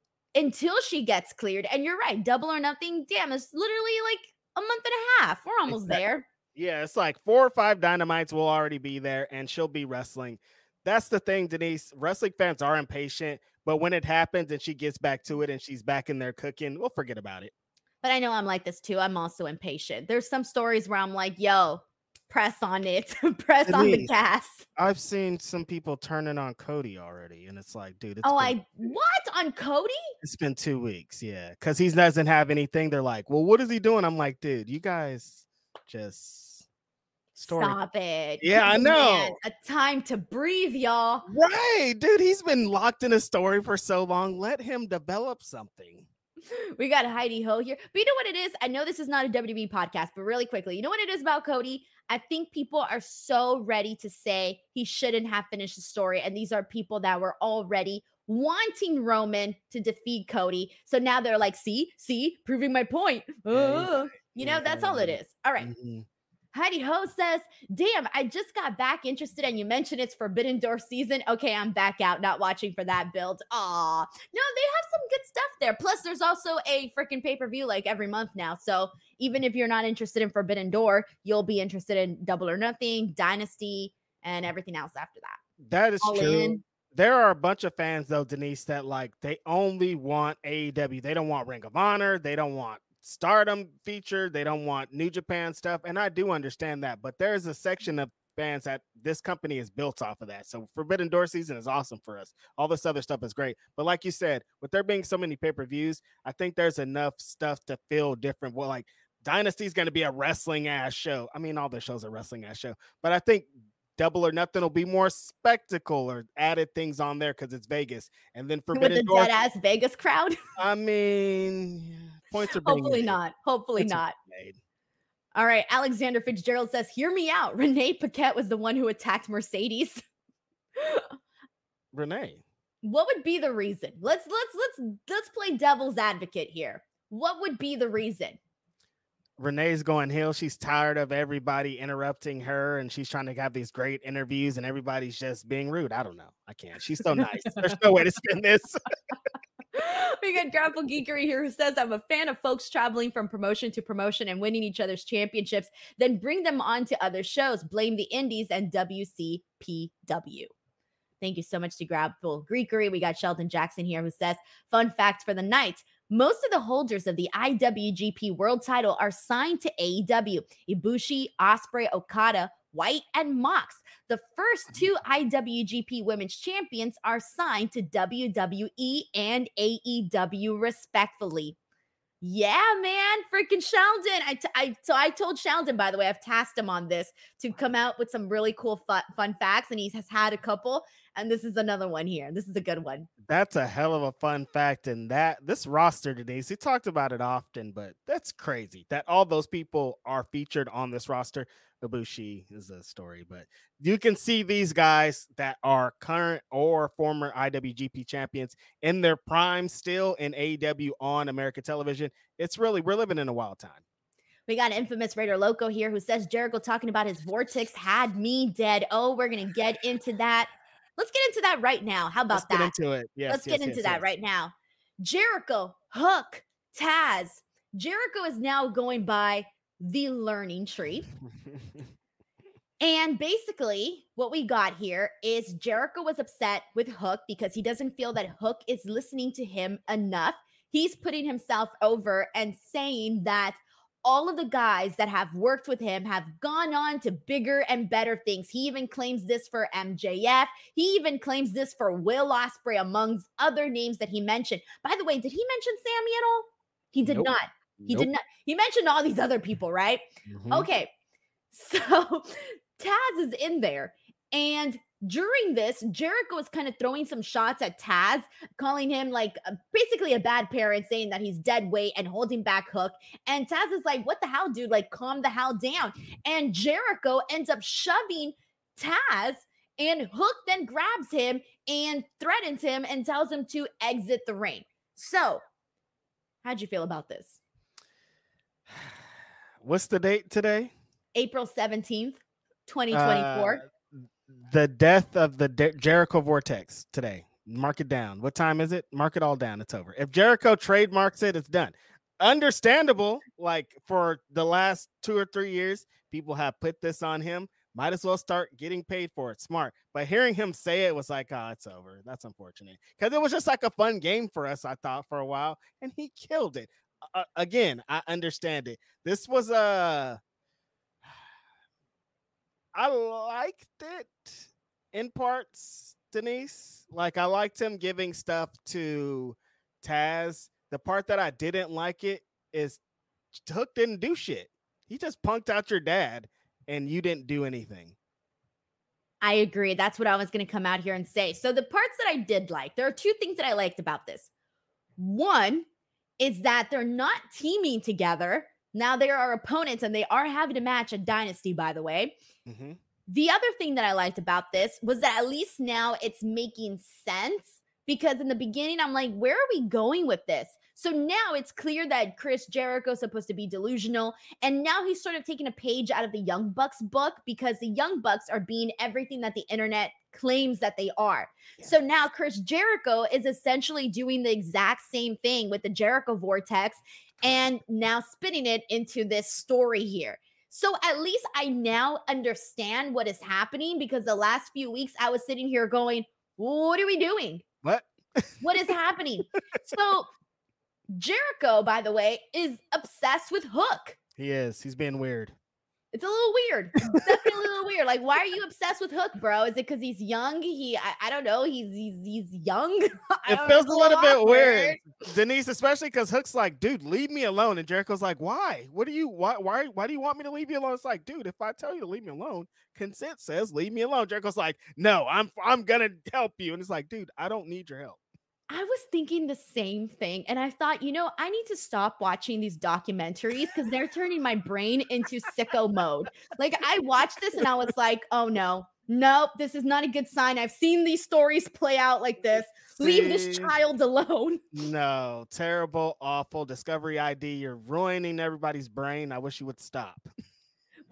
S1: until she gets cleared. And you're right, Double or Nothing, damn, it's literally like a month and a half. We're almost there.
S3: Yeah, it's like 4 or 5 Dynamites will already be there, and she'll be wrestling. That's the thing, Denise. Wrestling fans are impatient, but when it happens and she gets back to it and she's back in there cooking, we'll forget about it.
S1: But I know I'm like this too. I'm also impatient. There's some stories where I'm like, yo, press on it. Press Denise, on the gas.
S3: I've seen some people turning on Cody already, and it's like, dude,
S1: what on Cody?
S3: It's been 2 weeks, yeah, because he doesn't have anything. They're like, well, what is he doing? I'm like, dude, you guys just
S1: stop it.
S3: Yeah, I know.
S1: A time to breathe, y'all.
S3: Right, dude, he's been locked in a story for so long. Let him develop something.
S1: We got Heidi Ho here. But you know what it is? I know this is not a WWE podcast, but really quickly, you know what it is about Cody? I think people are so ready to say he shouldn't have finished the story. And these are people that were already wanting Roman to defeat Cody. So now they're like, see, proving my point. That's all it is. All right. Mm-hmm. Heidi Ho says, damn, I just got back interested and you mentioned it's Forbidden Door season. Okay, I'm back out, not watching for that build. Aw. No, they have some good stuff there. Plus, there's also a freaking pay-per-view like every month now. So even if you're not interested in Forbidden Door, you'll be interested in Double or Nothing, Dynasty, and everything else after that.
S3: That is true. There are a bunch of fans, though, Denise, that like they only want AEW. They don't want Ring of Honor. They don't want Stardom feature. They don't want New Japan stuff. And I do understand that, but there's a section of fans that this company is built off of that. So Forbidden Door season is awesome for us. All this other stuff is great. But like you said, with there being so many pay-per-views, I think there's enough stuff to feel different. Well, like Dynasty is going to be a wrestling ass show. I mean, all their shows are wrestling ass show, but I think Double or Nothing will be more spectacle or added things on there because it's Vegas. And then Forbidden Door,
S1: dead ass Vegas crowd.
S3: I mean, points are being
S1: hopefully
S3: made.
S1: Not. Hopefully points not. All right. Alexander Fitzgerald says, hear me out. Renee Paquette was the one who attacked Mercedes.
S3: Renee.
S1: What would be the reason? Let's play devil's advocate here. What would be the reason?
S3: Renee's going heel. She's tired of everybody interrupting her, and she's trying to have these great interviews, and everybody's just being rude. I don't know. I can't. She's so nice. There's no way to spin this.
S1: We got Grapple Geekery here who says, I'm a fan of folks traveling from promotion to promotion and winning each other's championships, then bring them on to other shows. Blame the indies and WCPW. Thank you so much to Grapple Geekery. We got Sheldon Jackson here who says, fun fact for the night. Most of the holders of the IWGP World title are signed to AEW. Ibushi, Ospreay, Okada, White, and Mox. The first two IWGP Women's Champions are signed to WWE and AEW respectively. Yeah, man, freaking Sheldon. I told Sheldon, by the way, I've tasked him on this to come out with some really cool fun facts, and he has had a couple, and this is another one here. This is a good one.
S3: That's a hell of a fun fact, and this roster today, he talked about it often, but that's crazy that all those people are featured on this roster. Ibushi is a story, but you can see these guys that are current or former IWGP champions in their prime still in AEW on American television. We're living in a wild time.
S1: We got Infamous Raider Loco here who says Jericho talking about his vortex had me dead. Oh, we're going to get into that. Let's get into that right now. How about that?
S3: Let's get into it. Yes,
S1: Let's get into that right now. Jericho, Hook, Taz. Jericho is now going by the learning tree. And basically what we got here is Jericho was upset with Hook because he doesn't feel that Hook is listening to him enough. He's putting himself over and saying that all of the guys that have worked with him have gone on to bigger and better things. He even claims this for MJF. He even claims this for Will Ospreay, amongst other names that he mentioned. By the way, did he mention Sammy at all? He did not. He did not. He mentioned all these other people, right? Mm-hmm. Okay. So Taz is in there. And during this, Jericho is kind of throwing some shots at Taz, calling him like basically a bad parent, saying that he's dead weight and holding back Hook. And Taz is like, what the hell, dude? Like, calm the hell down. And Jericho ends up shoving Taz, and Hook then grabs him and threatens him and tells him to exit the ring. So, how'd you feel about this?
S3: What's the date today?
S1: April 17th, 2024.
S3: The death of the Jericho Vortex today. Mark it down. What time is it? Mark it all down. It's over. If Jericho trademarks it, it's done. Understandable. Like for the last 2 or 3 years, people have put this on him. Might as well start getting paid for it. Smart. But hearing him say it was like, oh, it's over. That's unfortunate. Because it was just like a fun game for us, I thought, for a while. And he killed it. Again, I understand it. This was I liked it in parts, Denise. Like, I liked him giving stuff to Taz. The part that I didn't like it is Hook didn't do shit. He just punked out your dad, and you didn't do anything.
S1: I agree. That's what I was going to come out here and say. So the parts that I did like, there are two things that I liked about this. One is that they're not teaming together. Now they are opponents, and they are having a match at Dynasty, by the way. Mm-hmm. The other thing that I liked about this was that at least now it's making sense, because in the beginning, I'm like, where are we going with this? So now it's clear that Chris Jericho is supposed to be delusional. And now he's sort of taking a page out of the Young Bucks book, because the Young Bucks are being everything that the internet claims that they are. Yes. So now Chris Jericho is essentially doing the exact same thing with the Jericho Vortex, and now spinning it into this story here. So at least I now understand what is happening, because the last few weeks I was sitting here going, what are we doing?
S3: What?
S1: What is happening? So Jericho, by the way, is obsessed with Hook.
S3: He is. He's being weird.
S1: It's a little weird. It's definitely a little weird. Like, why are you obsessed with Hook, bro? Is it because he's young? I don't know. He's young.
S3: It feels a little bit weird, Denise, especially because Hook's like, dude, leave me alone. And Jericho's like, why? Why do you want me to leave you alone? It's like, dude, if I tell you to leave me alone, consent says leave me alone. Jericho's like, no, I'm gonna help you. And it's like, dude, I don't need your help.
S1: I was thinking the same thing. And I thought, I need to stop watching these documentaries, because they're turning my brain into sicko mode. Like, I watched this and I was like, oh no, nope, this is not a good sign. I've seen these stories play out like this. Leave this child alone.
S3: No, terrible, awful. Discovery ID. You're ruining everybody's brain. I wish you would stop.
S1: But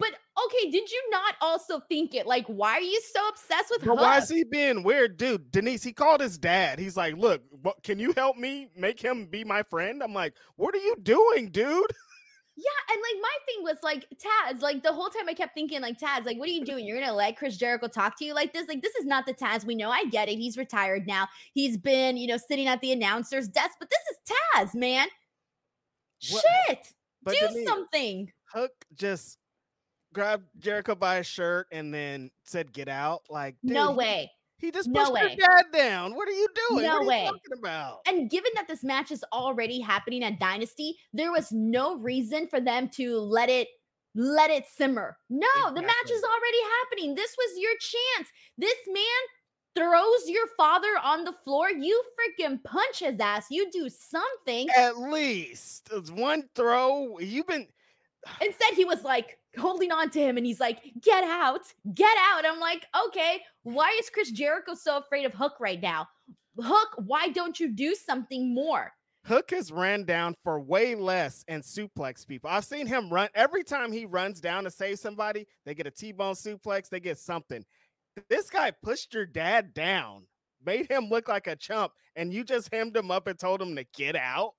S1: okay, did you not also think it? Like, why are you so obsessed with
S3: But
S1: Hook?
S3: why is he being weird, dude? Denise, he called his dad. He's like, look, can you help me make him be my friend? I'm like, what are you doing, dude?
S1: Yeah, and like my thing was like Taz, like the whole time I kept thinking like Taz, like what are you doing? You're gonna let Chris Jericho talk to you like this? Like this is not the Taz we know. I get it. He's retired now. He's been, sitting at the announcer's desk, but this is Taz, man.
S3: What-
S1: Shit,
S3: But
S1: do
S3: Denise,
S1: something.
S3: Hook just grabbed Jericho by his shirt and then said, "Get out!" Like, dude,
S1: No way.
S3: He just
S1: No
S3: pushed
S1: way.
S3: your dad down. What are you doing?
S1: No
S3: what are
S1: way.
S3: you talking about?
S1: And given that this match is already happening at Dynasty, there was no reason for them to let it simmer. No, the match
S3: Exactly.
S1: is already happening. This was your chance. This man throws your father on the floor. You freaking punch his ass. You do something.
S3: At least it's one throw. You've been
S1: Instead, he was like holding on to him and he's like, get out, get out. I'm like, okay, why is Chris Jericho so afraid of Hook right now? Hook, why don't you do something more?
S3: Hook has ran down for way less and suplex people. I've seen him run every time he runs down to save somebody. They get a T-bone suplex. They get something. This guy pushed your dad down, made him look like a chump, and you just hemmed him up and told him to get out.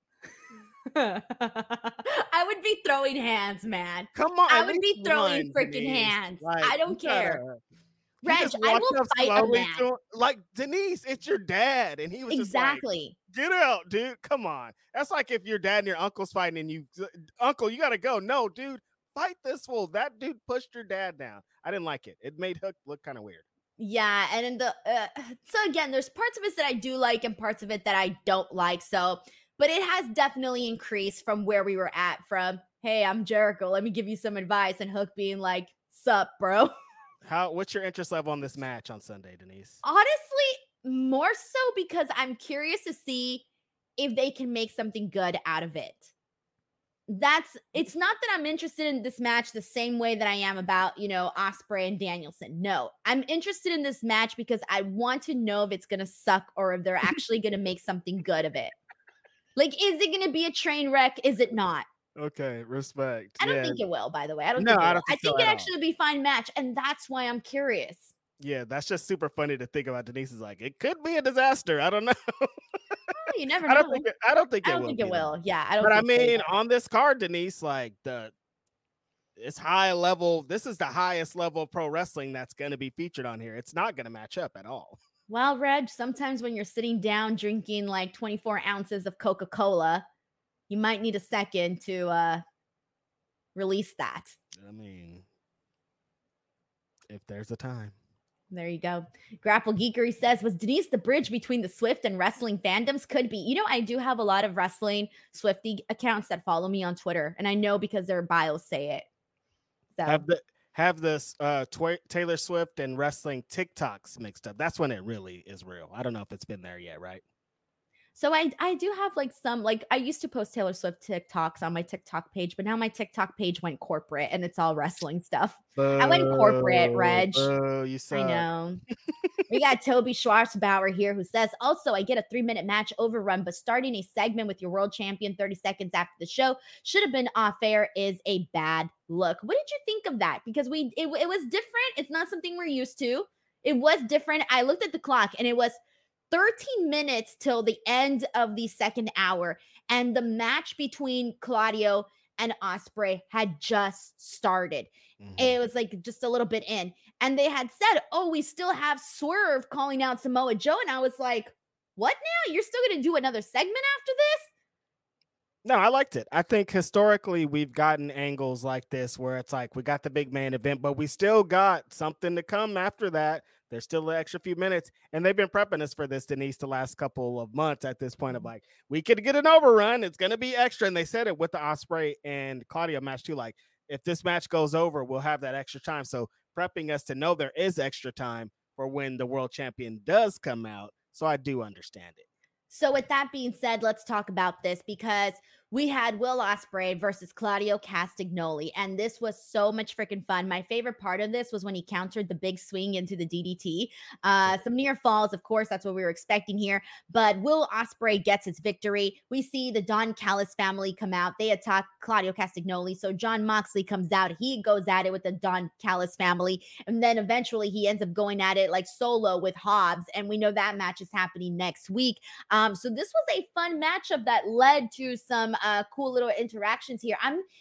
S1: I would be throwing hands, man.
S3: Come on,
S1: I
S3: at
S1: would
S3: least
S1: be throwing
S3: one,
S1: freaking
S3: Denise.
S1: hands.
S3: Like,
S1: I don't
S3: you
S1: care.
S3: gotta- he
S1: Reg,
S3: just
S1: I
S3: walked
S1: will
S3: up
S1: fight a
S3: slowly
S1: man.
S3: to him, like, Denise, it's your dad, and he was just like,
S1: Exactly.
S3: get out, dude. Come on. That's like if your dad and your uncle's fighting and you, uncle, you got to go. No, dude, fight this fool. That dude pushed your dad down. I didn't like it. It made Hook look kind of weird.
S1: Yeah, and in the so again, there's parts of it that I do like and parts of it that I don't like. So, but it has definitely increased from where we were at. From hey, I'm Jericho. Let me give you some advice, and Hook being like, "Sup, bro."
S3: What's your interest level on this match on Sunday, Denise?
S1: Honestly, more so because I'm curious to see if they can make something good out of it. It's not that I'm interested in this match the same way that I am about, Ospreay and Danielson. No, I'm interested in this match because I want to know if it's going to suck or if they're actually going to make something good of it. Like, is it going to be a train wreck? Is it not?
S3: Okay, respect.
S1: I don't think it will, by the way. I don't
S3: No,
S1: think it
S3: I
S1: will.
S3: don't
S1: I
S3: think so
S1: think it
S3: at all.
S1: actually will be a fine match, and that's why I'm curious.
S3: Yeah, that's just super funny to think about. Denise is like, it could be a disaster. I don't know.
S1: Oh, you never
S3: I
S1: know.
S3: don't think it will.
S1: think it will. Yeah, I don't
S3: But I
S1: think so
S3: mean,
S1: either.
S3: on this card, Denise, like it's high level. This is the highest level of pro wrestling that's going to be featured on here. It's not going to match up at all.
S1: Well, Reg, sometimes when you're sitting down drinking like 24 ounces of Coca-Cola, you might need a second to release that.
S3: I mean, if there's a time.
S1: There you go. Grapple Geekery says, was Denise the bridge between the Swift and wrestling fandoms? Could be. I do have a lot of wrestling Swifty accounts that follow me on Twitter, and I know because their bios say it. So
S3: Have this Taylor Swift and wrestling TikToks mixed up. That's when it really is real. I don't know if it's been there yet, right?
S1: So I do have like some, like I used to post Taylor Swift TikToks on my TikTok page, but now my TikTok page went corporate and it's all wrestling stuff. I went corporate, Reg.
S3: You
S1: I know. We got Toby Schwarzbauer here who says, also, I get a 3-minute match overrun, but starting a segment with your world champion 30 seconds after the show should have been off air is a bad look. What did you think of that? Because it was different. It's not something we're used to. It was different. I looked at the clock and it was 13 minutes till the end of the second hour. And the match between Claudio and Ospreay had just started.
S3: Mhm.
S1: It was like just a little bit in. And they had said, oh, we still have Swerve calling out Samoa Joe. And I was like, what now? You're still going to do another segment after this?
S3: No, I liked it. I think historically we've gotten angles like this where it's like we got the big main event, but we still got something to come after that. There's still an extra few minutes, and they've been prepping us for this, Denise, the last couple of months at this point of like, we could get an overrun. It's going to be extra. And they said it with the Ospreay and Claudio match too. Like, if this match goes over, we'll have that extra time. So prepping us to know there is extra time for when the world champion does come out. So I do understand it.
S1: So with that being said, let's talk about this because we had Will Ospreay versus Claudio Castagnoli, and this was so much freaking fun. My favorite part of this was when he countered the big swing into the DDT. Some near falls, of course, that's what we were expecting here. But Will Ospreay gets his victory. We see the Don Callis family come out. They attack Claudio Castagnoli. So Jon Moxley comes out. He goes at it with the Don Callis family, and then eventually he ends up going at it like solo with Hobbs. And we know that match is happening next week. So this was a fun matchup that led to some cool little interactions here.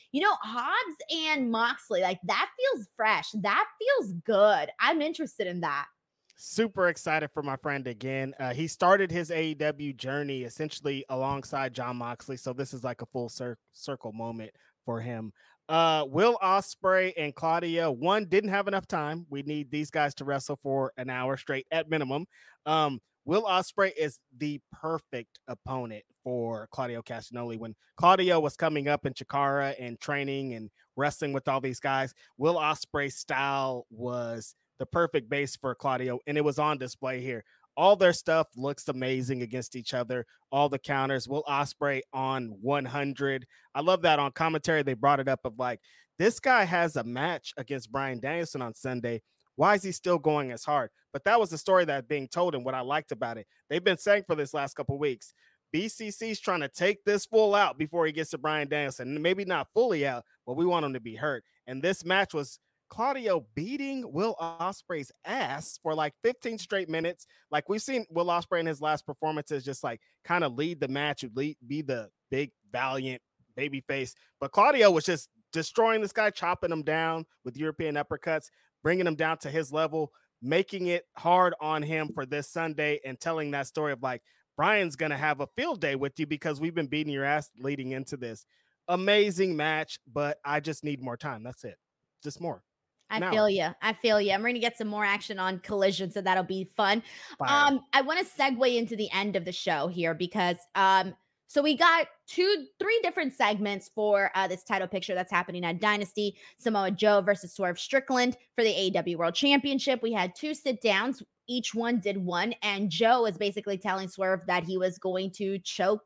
S1: Hobbs and Moxley, like that feels fresh. That feels good. I'm interested in that.
S3: Super excited for my friend again. He started his AEW journey essentially alongside Jon Moxley, so this is like a full circle moment for him. Will Ospreay and Claudio, one, didn't have enough time. We need these guys to wrestle for an hour straight at minimum. Will Ospreay is the perfect opponent for Claudio Castagnoli. When Claudio was coming up in Chikara and training and wrestling with all these guys, Will Ospreay's style was the perfect base for Claudio, and it was on display here. All their stuff looks amazing against each other. All the counters. Will Ospreay on 100. I love that on commentary. They brought it up of like, this guy has a match against Bryan Danielson on Sunday. Why is he still going as hard? But that was the story that's being told, and what I liked about it. They've been saying for this last couple of weeks, BCC's trying to take this full out before he gets to Bryan Danielson. Maybe not fully out, but we want him to be hurt. And this match was Claudio beating Will Ospreay's ass for like 15 straight minutes. Like we've seen Will Ospreay in his last performances just like kind of lead the match, be the big, valiant baby face. But Claudio was just destroying this guy, chopping him down with European uppercuts, bringing him down to his level, making it hard on him for this Sunday and telling that story of like, Brian's going to have a field day with you because we've been beating your ass leading into this. Amazing match, but I just need more time. That's it. Just more.
S1: I feel you. I'm going to get some more action on Collision, so that'll be fun. I want to segue into the end of the show here because so we got 3 different segments for this title picture that's happening at Dynasty. Samoa Joe versus Swerve Strickland for the AEW World Championship. We had 2 sit downs. Each one did one, and Joe is basically telling Swerve that he was going to choke,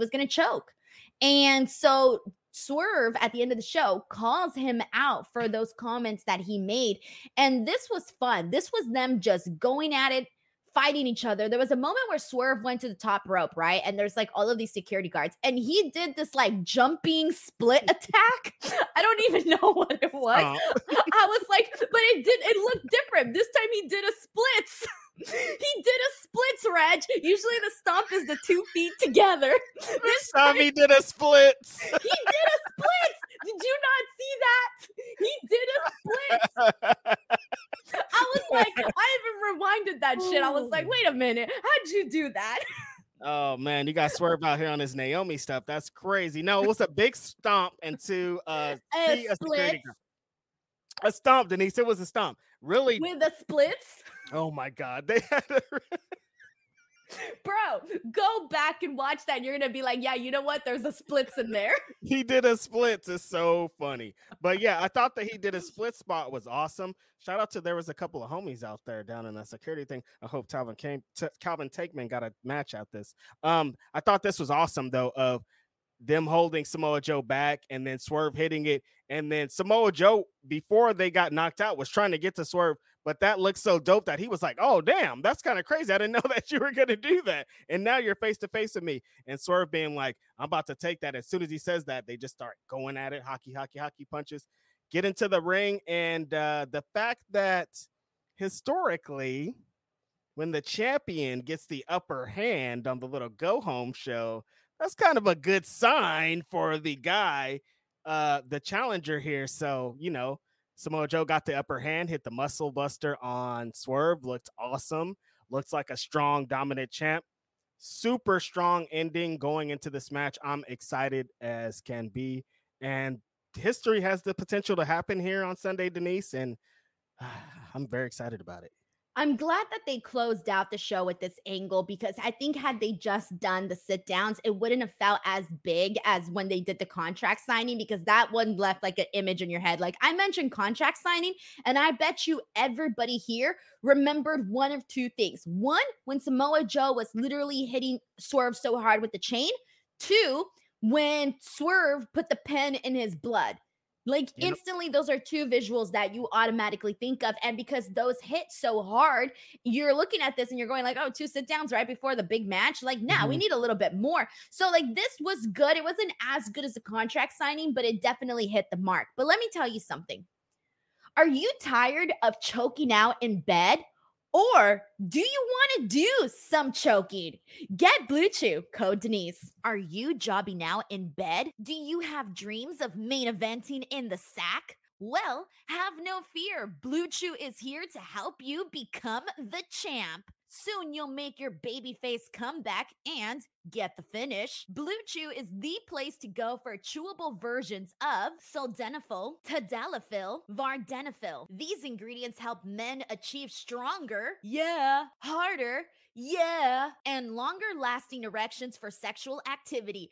S1: and so Swerve at the end of the show calls him out for those comments that he made. And this was fun. This was them just going at it, fighting each other. There was a moment where Swerve went to the top rope, right? And there's like all of these security guards. And he did this like jumping split attack. I don't even know what it was. I was like, but it looked different. This time he did a splits. He did a splits, Reg. Usually the stomp is the 2 feet together.
S3: This time he did a splits.
S1: He did a splits. Did you not see that? He did a splits. I was like, I even rewinded that shit. I was like, wait a minute. How'd you do that?
S3: Oh man, you got Swerve out here on his Naomi stuff. That's crazy. No, it was a big stomp into a security guard. A stomp, Denise. It was a stomp. Really?
S1: With the splits?
S3: Oh my God. They had
S1: Bro, go back and watch that. You're going to be like, yeah, you know what? There's a splits in there.
S3: He did a splits. It's so funny. But yeah, I thought that he did a split spot was awesome. Shout out to, there was a couple of homies out there down in that security thing. I hope Calvin Takeman got a match out this. I thought this was awesome though, of them holding Samoa Joe back and then Swerve hitting it. And then Samoa Joe, before they got knocked out, was trying to get to Swerve, but that looked so dope that he was like, oh, damn, that's kind of crazy. I didn't know that you were going to do that. And now you're face to face with me. And Swerve being like, I'm about to take that. As soon as he says that, they just start going at it. Hockey punches, get into the ring. And the fact that historically, when the champion gets the upper hand on the little go home show, that's kind of a good sign for the guy, the challenger here. So, you know, Samoa Joe got the upper hand, hit the muscle buster on Swerve, looked awesome. Looks like a strong, dominant champ. Super strong ending going into this match. I'm excited as can be. And history has the potential to happen here on Sunday, Denise. And I'm very excited about it.
S1: I'm glad that they closed out the show with this angle because I think had they just done the sit downs, it wouldn't have felt as big as when they did the contract signing because that one left like an image in your head. Like I mentioned contract signing, and I bet you everybody here remembered one of two things. One, when Samoa Joe was literally hitting Swerve so hard with the chain. Two, when Swerve put the pen in his blood. Like
S3: Yep.
S1: instantly, those are two visuals that you automatically think of. And because those hit so hard, you're looking at this and you're going like, oh, 2 sit downs right before the big match. Like, now we need a little bit more. So, like, this was good. It wasn't as good as a contract signing, but it definitely hit the mark. But let me tell you something. Are you tired of choking out in bed? Or do you want to do some choking? Get Blue Chew, code Denise. Are you jobbing out in bed? Do you have dreams of main eventing in the sack? Well, have no fear. Blue Chew is here to help you become the champ. Soon you'll make your babyface comeback and get the finish. Blue Chew is the place to go for chewable versions of sildenafil, tadalafil, vardenafil. These ingredients help men achieve stronger, harder, and longer lasting erections for sexual activity.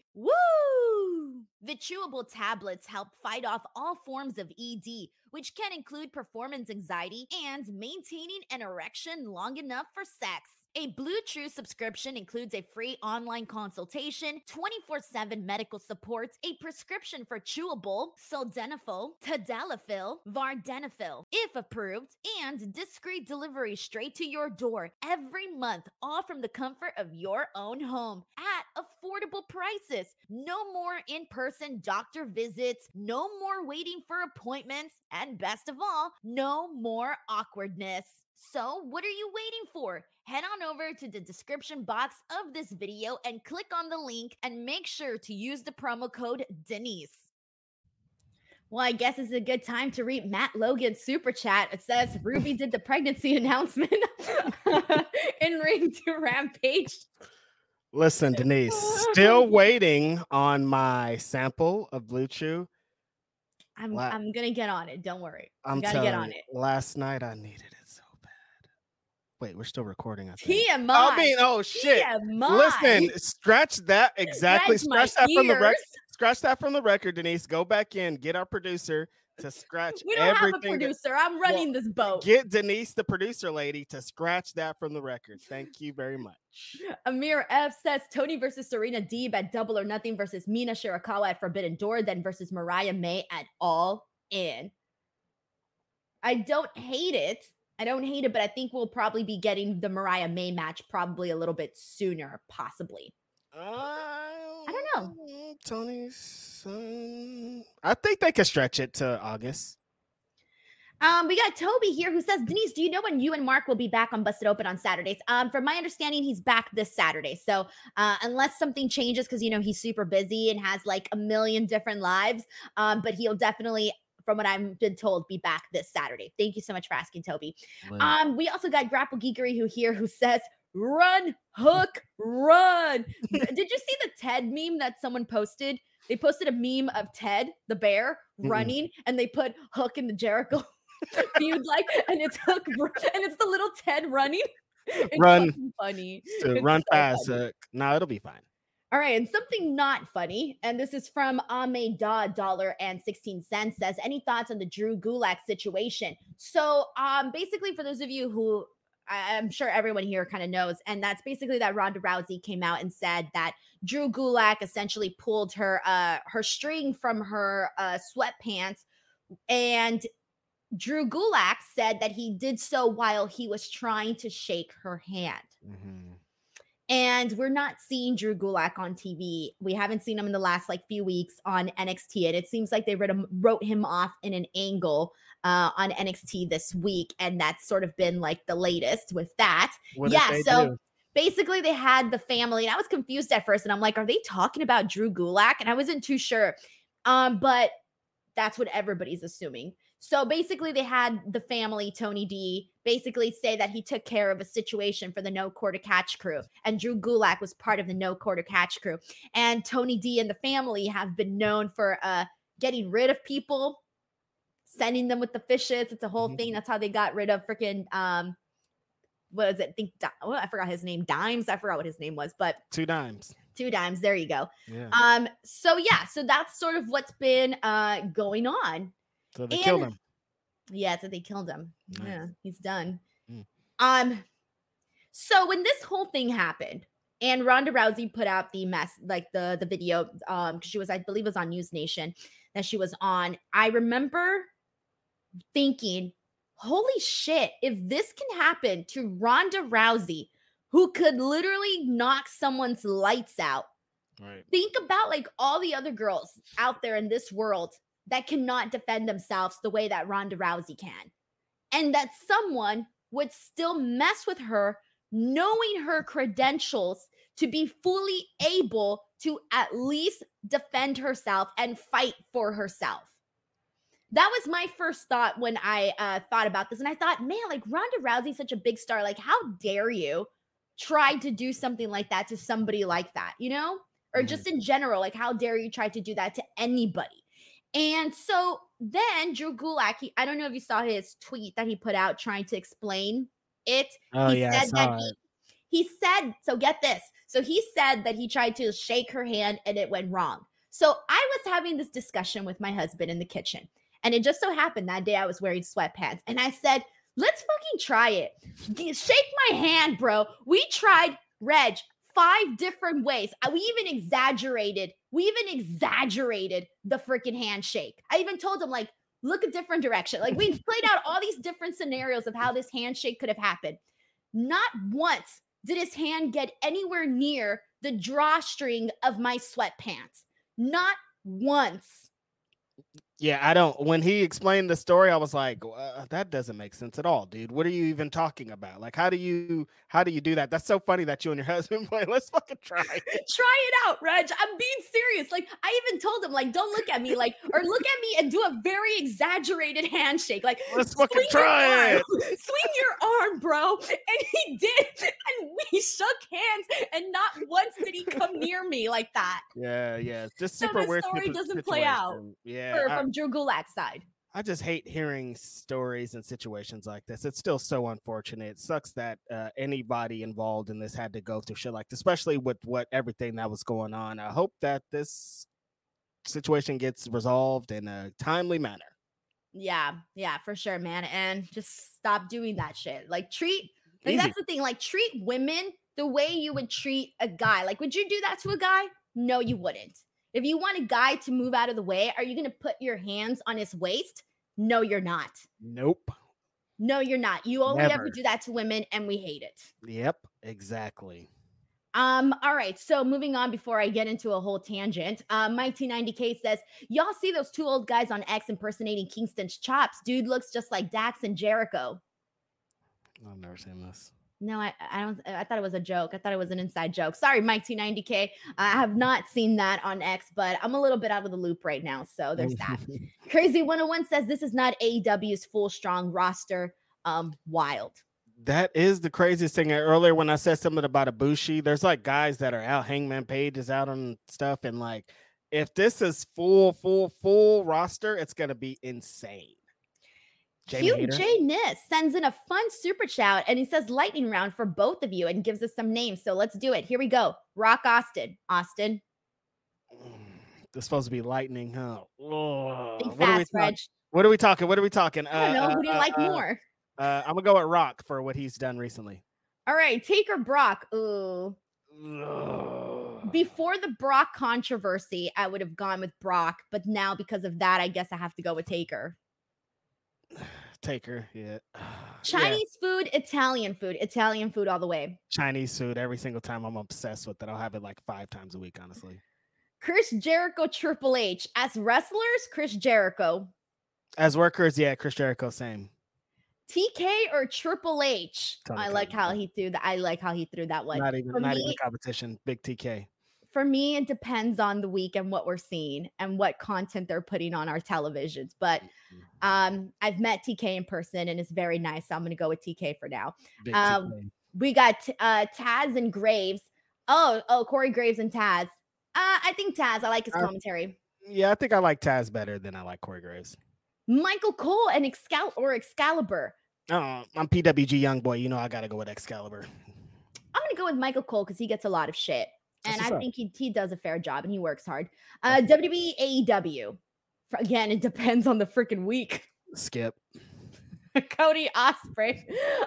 S1: Woo! The chewable tablets help fight off all forms of ED, which can include performance anxiety and maintaining an erection long enough for sex. A Blue Chew subscription includes a free online consultation, 24/7 medical support, a prescription for chewable sildenafil, tadalafil, vardenafil, if approved, and discreet delivery straight to your door every month, all from the comfort of your own home at affordable prices. No more in-person doctor visits, no more waiting for appointments, and best of all, no more awkwardness. So, what are you waiting for? Head on over to the description box of this video and click on the link and make sure to use the promo code Denise. Well, I guess it's a good time to read Matt Logan's super chat. It says Ruby did the pregnancy announcement in Ring to Rampage.
S3: Listen, Denise, still waiting on my sample of Blue Chew.
S1: I'm gonna get on it. Don't worry.
S3: I'm
S1: gotta get on it.
S3: Last night I needed it so bad. Wait, we're still recording. I think.
S1: TMI.
S3: I mean, oh shit!
S1: TMI.
S3: Listen, scratch that exactly. Scratch that from the record.
S1: ears.
S3: Scratch that from the record, Denise. Go back in. Get our producer to scratch.
S1: We don't have a
S3: everything
S1: producer. I'm running this boat.
S3: Get Denise, the producer lady, to scratch that from the record. Thank you very much.
S1: Amir F says Tony versus Serena Deeb at Double or Nothing versus Mina Shirakawa at Forbidden Door, then versus Mariah May at All In. I don't hate it. But I think we'll probably be getting the Mariah May match probably a little bit sooner, possibly. I don't know.
S3: Tony's I think they could stretch it to August.
S1: We got Toby here who says, Denise, do you know when you and Mark will be back on Busted Open on Saturdays? From my understanding, he's back this Saturday. So unless something changes, because, he's super busy and has like a million different lives, but he'll definitely, from what I've been told, be back this Saturday. Thank you so much for asking, Toby. We also got Grapple Geekery who says, run, Hook, run. Did you see the Ted meme that someone posted? They posted a meme of Ted, the bear, running, and they put Hook in the Jericho feud, and it's Hook, and it's the little Ted running. It's
S3: run,
S1: funny.
S3: So
S1: it's
S3: run
S1: so
S3: fast.
S1: funny.
S3: No, it'll be fine.
S1: All right, and something not funny, and this is from Ameda $1.16 says, any thoughts on the Drew Gulak situation? So basically, for those of you who I'm sure everyone here kind of knows, and that's basically that Ronda Rousey came out and said that Drew Gulak essentially pulled her string from her sweatpants, and Drew Gulak said that he did so while he was trying to shake her hand.
S3: Mm-hmm.
S1: And we're not seeing Drew Gulak on TV. We haven't seen him in the last few weeks on NXT. And it seems like they wrote him off in an angle on NXT this week. And that's sort of been the latest with that. So basically they had the family. And I was confused at first. And I'm like, are they talking about Drew Gulak? And I wasn't too sure. But that's what everybody's assuming. So basically they had the family, Tony D, basically say that he took care of a situation for the No Quarter Catch crew. And Drew Gulak was part of the No Quarter Catch crew. And Tony D and the family have been known for getting rid of people, sending them with the fishes. It's a whole thing. That's how they got rid of freaking what is it? I forgot his name. Dimes. I forgot what his name was, but
S3: 2 Dimes.
S1: 2 Dimes. There you go.
S3: Yeah.
S1: So that's sort of what's been going on.
S3: So they killed him.
S1: Yeah, so they killed him.
S3: Nice.
S1: Yeah, he's done.
S3: Mm.
S1: So when this whole thing happened, and Ronda Rousey put out the the video, because she was, I believe, it was on News Nation that she was on. I remember thinking, holy shit, if this can happen to Ronda Rousey, who could literally knock someone's lights out.
S3: Right.
S1: Think about like all the other girls out there in this world that cannot defend themselves the way that Ronda Rousey can. And that someone would still mess with her, knowing her credentials to be fully able to at least defend herself and fight for herself. That was my first thought when I thought about this. And I thought, man, like Ronda Rousey's such a big star. Like, how dare you try to do something like that to somebody like that, you know? Or just in general, like, how dare you try to do that to anybody? And so then Drew Gulak, I don't know if you saw his tweet that he put out trying to explain it.
S3: Oh,
S1: he
S3: yeah,
S1: said that he said, so get this. So he said that he tried to shake her hand and it went wrong. So I was having this discussion with my husband in the kitchen. And it just so happened that day I was wearing sweatpants. And I said, let's fucking try it. Shake my hand, bro. We tried, Reg, 5 different ways. We even exaggerated the freaking handshake. I even told him, like, look a different direction. Like, we played out all these different scenarios of how this handshake could have happened. Not once did his hand get anywhere near the drawstring of my sweatpants. Not once.
S3: Yeah, when he explained the story, I was like, that doesn't make sense at all, dude. What are you even talking about? Like, how do you do that? That's so funny that you and your husband play. Let's fucking try it.
S1: Try it out, Reg. I'm being serious. Like, I even told him, like, don't look at me, like, or look at me and do a very exaggerated handshake. Like,
S3: let's fucking try it.
S1: Swing your arm, bro. And he did. And we shook hands, and not once did he come near me like that.
S3: Yeah. Just
S1: so
S3: super
S1: the
S3: weird.
S1: Story doesn't play out.
S3: Yeah.
S1: From Drew Gulak's side.
S3: I just hate hearing stories and situations like this. It's still so unfortunate. It sucks that anybody involved in this had to go through shit like this, especially with everything that was going on. I hope that this situation gets resolved in a timely manner.
S1: Yeah, for sure, man. And just stop doing that shit. Like, that's the thing. Like, treat women the way you would treat a guy. Like, would you do that to a guy? No, you wouldn't. If you want a guy to move out of the way, are you going to put your hands on his waist? No, you're not.
S3: Nope.
S1: No, you're not. You only ever do that to women, and we hate it.
S3: Yep, exactly.
S1: All right. So moving on before I get into a whole tangent, Mike T90K says, y'all see those 2 old guys on X impersonating Kingston's chops? Dude looks just like Dax and Jericho.
S3: I've never seen this.
S1: No, I don't. I thought it was a joke. I thought it was an inside joke. Sorry, Mike T90K. I have not seen that on X, but I'm a little bit out of the loop right now. So there's that. Crazy 101 says this is not AEW's full strong roster. Wild.
S3: That is the craziest thing. Earlier when I said something about Ibushi, there's like guys that are out. Hangman Page is out on stuff, and like if this is full roster, it's gonna be insane.
S1: QJ Nis sends in a fun super chat and he says lightning round for both of you and gives us some names. So let's do it. Here we go. Rock Austin. Austin.
S3: This supposed to be lightning, huh?
S1: Think fast, Reg.
S3: What are we talking?
S1: I don't know. Who do you like more?
S3: I'm gonna go with Rock for what he's done recently.
S1: All right, Taker Brock. Ooh. Before the Brock controversy, I would have gone with Brock, but now because of that, I guess I have to go with Taker.
S3: Taker, yeah.
S1: Chinese food, Italian food all the way.
S3: Chinese food every single time. I'm obsessed with it. I'll have it like 5 times a week, honestly.
S1: Chris Jericho, Triple H. As wrestlers, Chris Jericho.
S3: As workers, yeah, Chris Jericho, same.
S1: TK or Triple H? I like how he threw that one.
S3: Not even a competition. Big TK.
S1: For me, it depends on the week and what we're seeing and what content they're putting on our televisions. But I've met TK in person and it's very nice. So I'm going to go with TK for now. We got Taz and Graves. Oh, Corey Graves and Taz. I think Taz. I like his commentary.
S3: Yeah, I think I like Taz better than I like Corey Graves.
S1: Michael Cole and Excalibur.
S3: I'm PWG young boy. You know I gotta go with Excalibur.
S1: I'm gonna go with Michael Cole because he gets a lot of shit, and
S3: That's what's
S1: I
S3: up.
S1: think he does a fair job and he works hard.
S3: That's
S1: WWE, AEW. Again, it depends on the freaking week.
S3: Skip.
S1: Cody Osprey.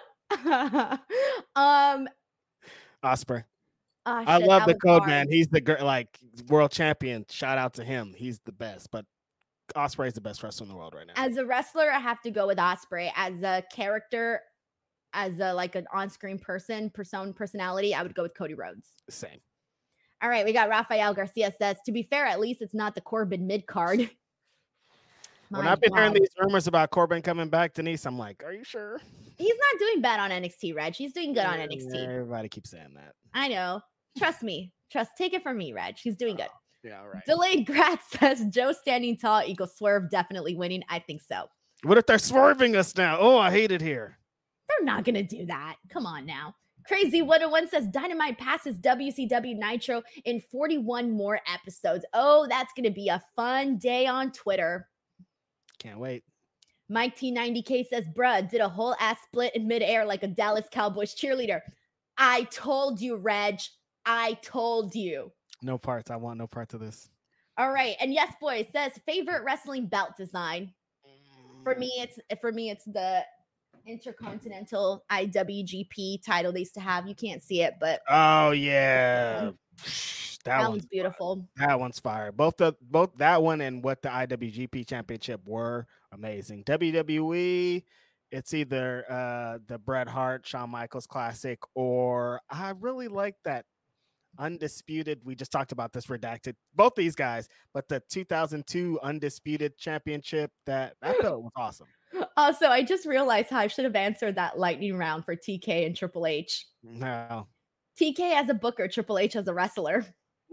S3: Osprey.
S1: Oh,
S3: I
S1: shit,
S3: love
S1: that
S3: the
S1: was
S3: code
S1: hard.
S3: man. He's the like world champion. Shout out to him. He's the best. But Osprey's the best wrestler in the world right now.
S1: As a wrestler, I have to go with Osprey. As a character, as a like an on-screen personality, I would go with Cody Rhodes.
S3: Same.
S1: All right, we got Rafael Garcia says, to be fair, at least it's not the Corbin mid card.
S3: When I've been hearing these rumors about Corbin coming back, Denise, I'm like, are you sure?
S1: He's not doing bad on NXT, Reg. He's doing good on NXT.
S3: Everybody keeps saying that.
S1: I know. Trust me. Take it from me, Reg. He's doing good.
S3: Yeah, all right.
S1: Delayed Grat says Joe standing tall equals Swerve definitely winning. I think so.
S3: What if they're swerving us now? Oh, I hate it here.
S1: They're not going to do that. Come on now. Crazy 101 says Dynamite passes WCW Nitro in 41 more episodes. Oh, that's going to be a fun day on Twitter.
S3: Can't wait.
S1: Mike T90K says, bruh, did a whole ass split in midair like a Dallas Cowboys cheerleader. I told you, Reg. I told you.
S3: No parts. I want no parts of this.
S1: All right. And yes, boy says favorite wrestling belt design. For me, it's the Intercontinental IWGP title they used to have. You can't see it, but
S3: oh yeah.
S1: That one's beautiful.
S3: That one's fire. Both that one and what the IWGP Championship were amazing. WWE, it's either the Bret Hart, Shawn Michaels Classic, or I really like that Undisputed. We just talked about this redacted. Both these guys, but the 2002 Undisputed Championship that belt was awesome.
S1: Also, I just realized how I should have answered that lightning round for TK and Triple H.
S3: No.
S1: TK as a booker, Triple H as a wrestler.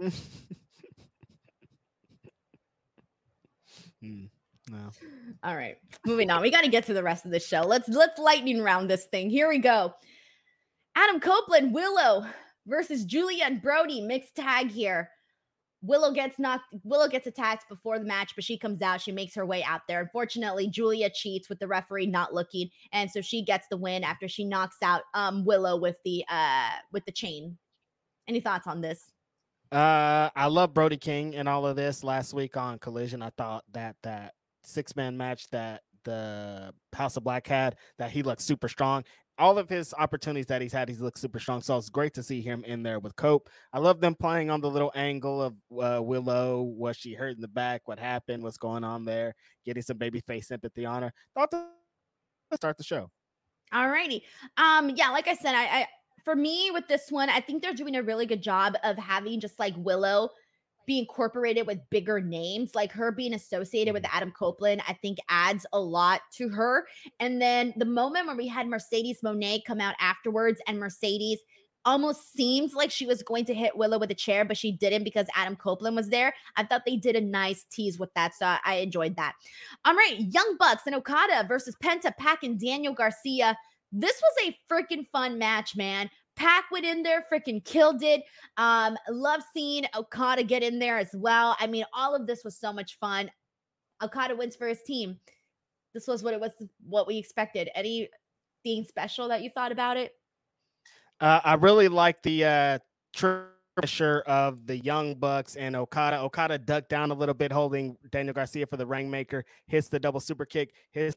S3: No.
S1: All right, moving on. We got to get to the rest of the show. Let's lightning round this thing. Here we go. Adam Copeland, Willow versus Julia and Brody, mixed tag here. Willow gets attacked before the match, but she comes out. She makes her way out there. Unfortunately, Julia cheats with the referee not looking, and so she gets the win after she knocks out Willow with the chain. Any thoughts on this?
S3: I love Brody King and all of this. Last week on Collision, I thought that 6-man match that the House of Black had, that he looked super strong. All of his opportunities that he's had, he's looked super strong. So it's great to see him in there with Cope. I love them playing on the little angle of Willow. Was she hurt in the back? What happened? What's going on there? Getting some babyface sympathy on her. Thought to start the show.
S1: All righty. Yeah, like I said, I for me with this one, I think they're doing a really good job of having just like Willow be incorporated with bigger names, like her being associated with Adam Copeland, I think adds a lot to her. And then the moment where we had Mercedes Moné come out afterwards, and Mercedes almost seemed like she was going to hit Willow with a chair, but she didn't because Adam Copeland was there. I thought they did a nice tease with that, so I enjoyed that. All right, Young Bucks and Okada versus Penta, Pac, and Daniel Garcia. This was a freaking fun match, man. Pac went in there, freaking killed it. Love seeing Okada get in there as well. I mean, all of this was so much fun. Okada wins for his team. This was what we expected. Anything special that you thought about it?
S3: I really like the pressure of the Young Bucks and Okada. Okada ducked down a little bit, holding Daniel Garcia for the Rainmaker. Hits the double super kick. His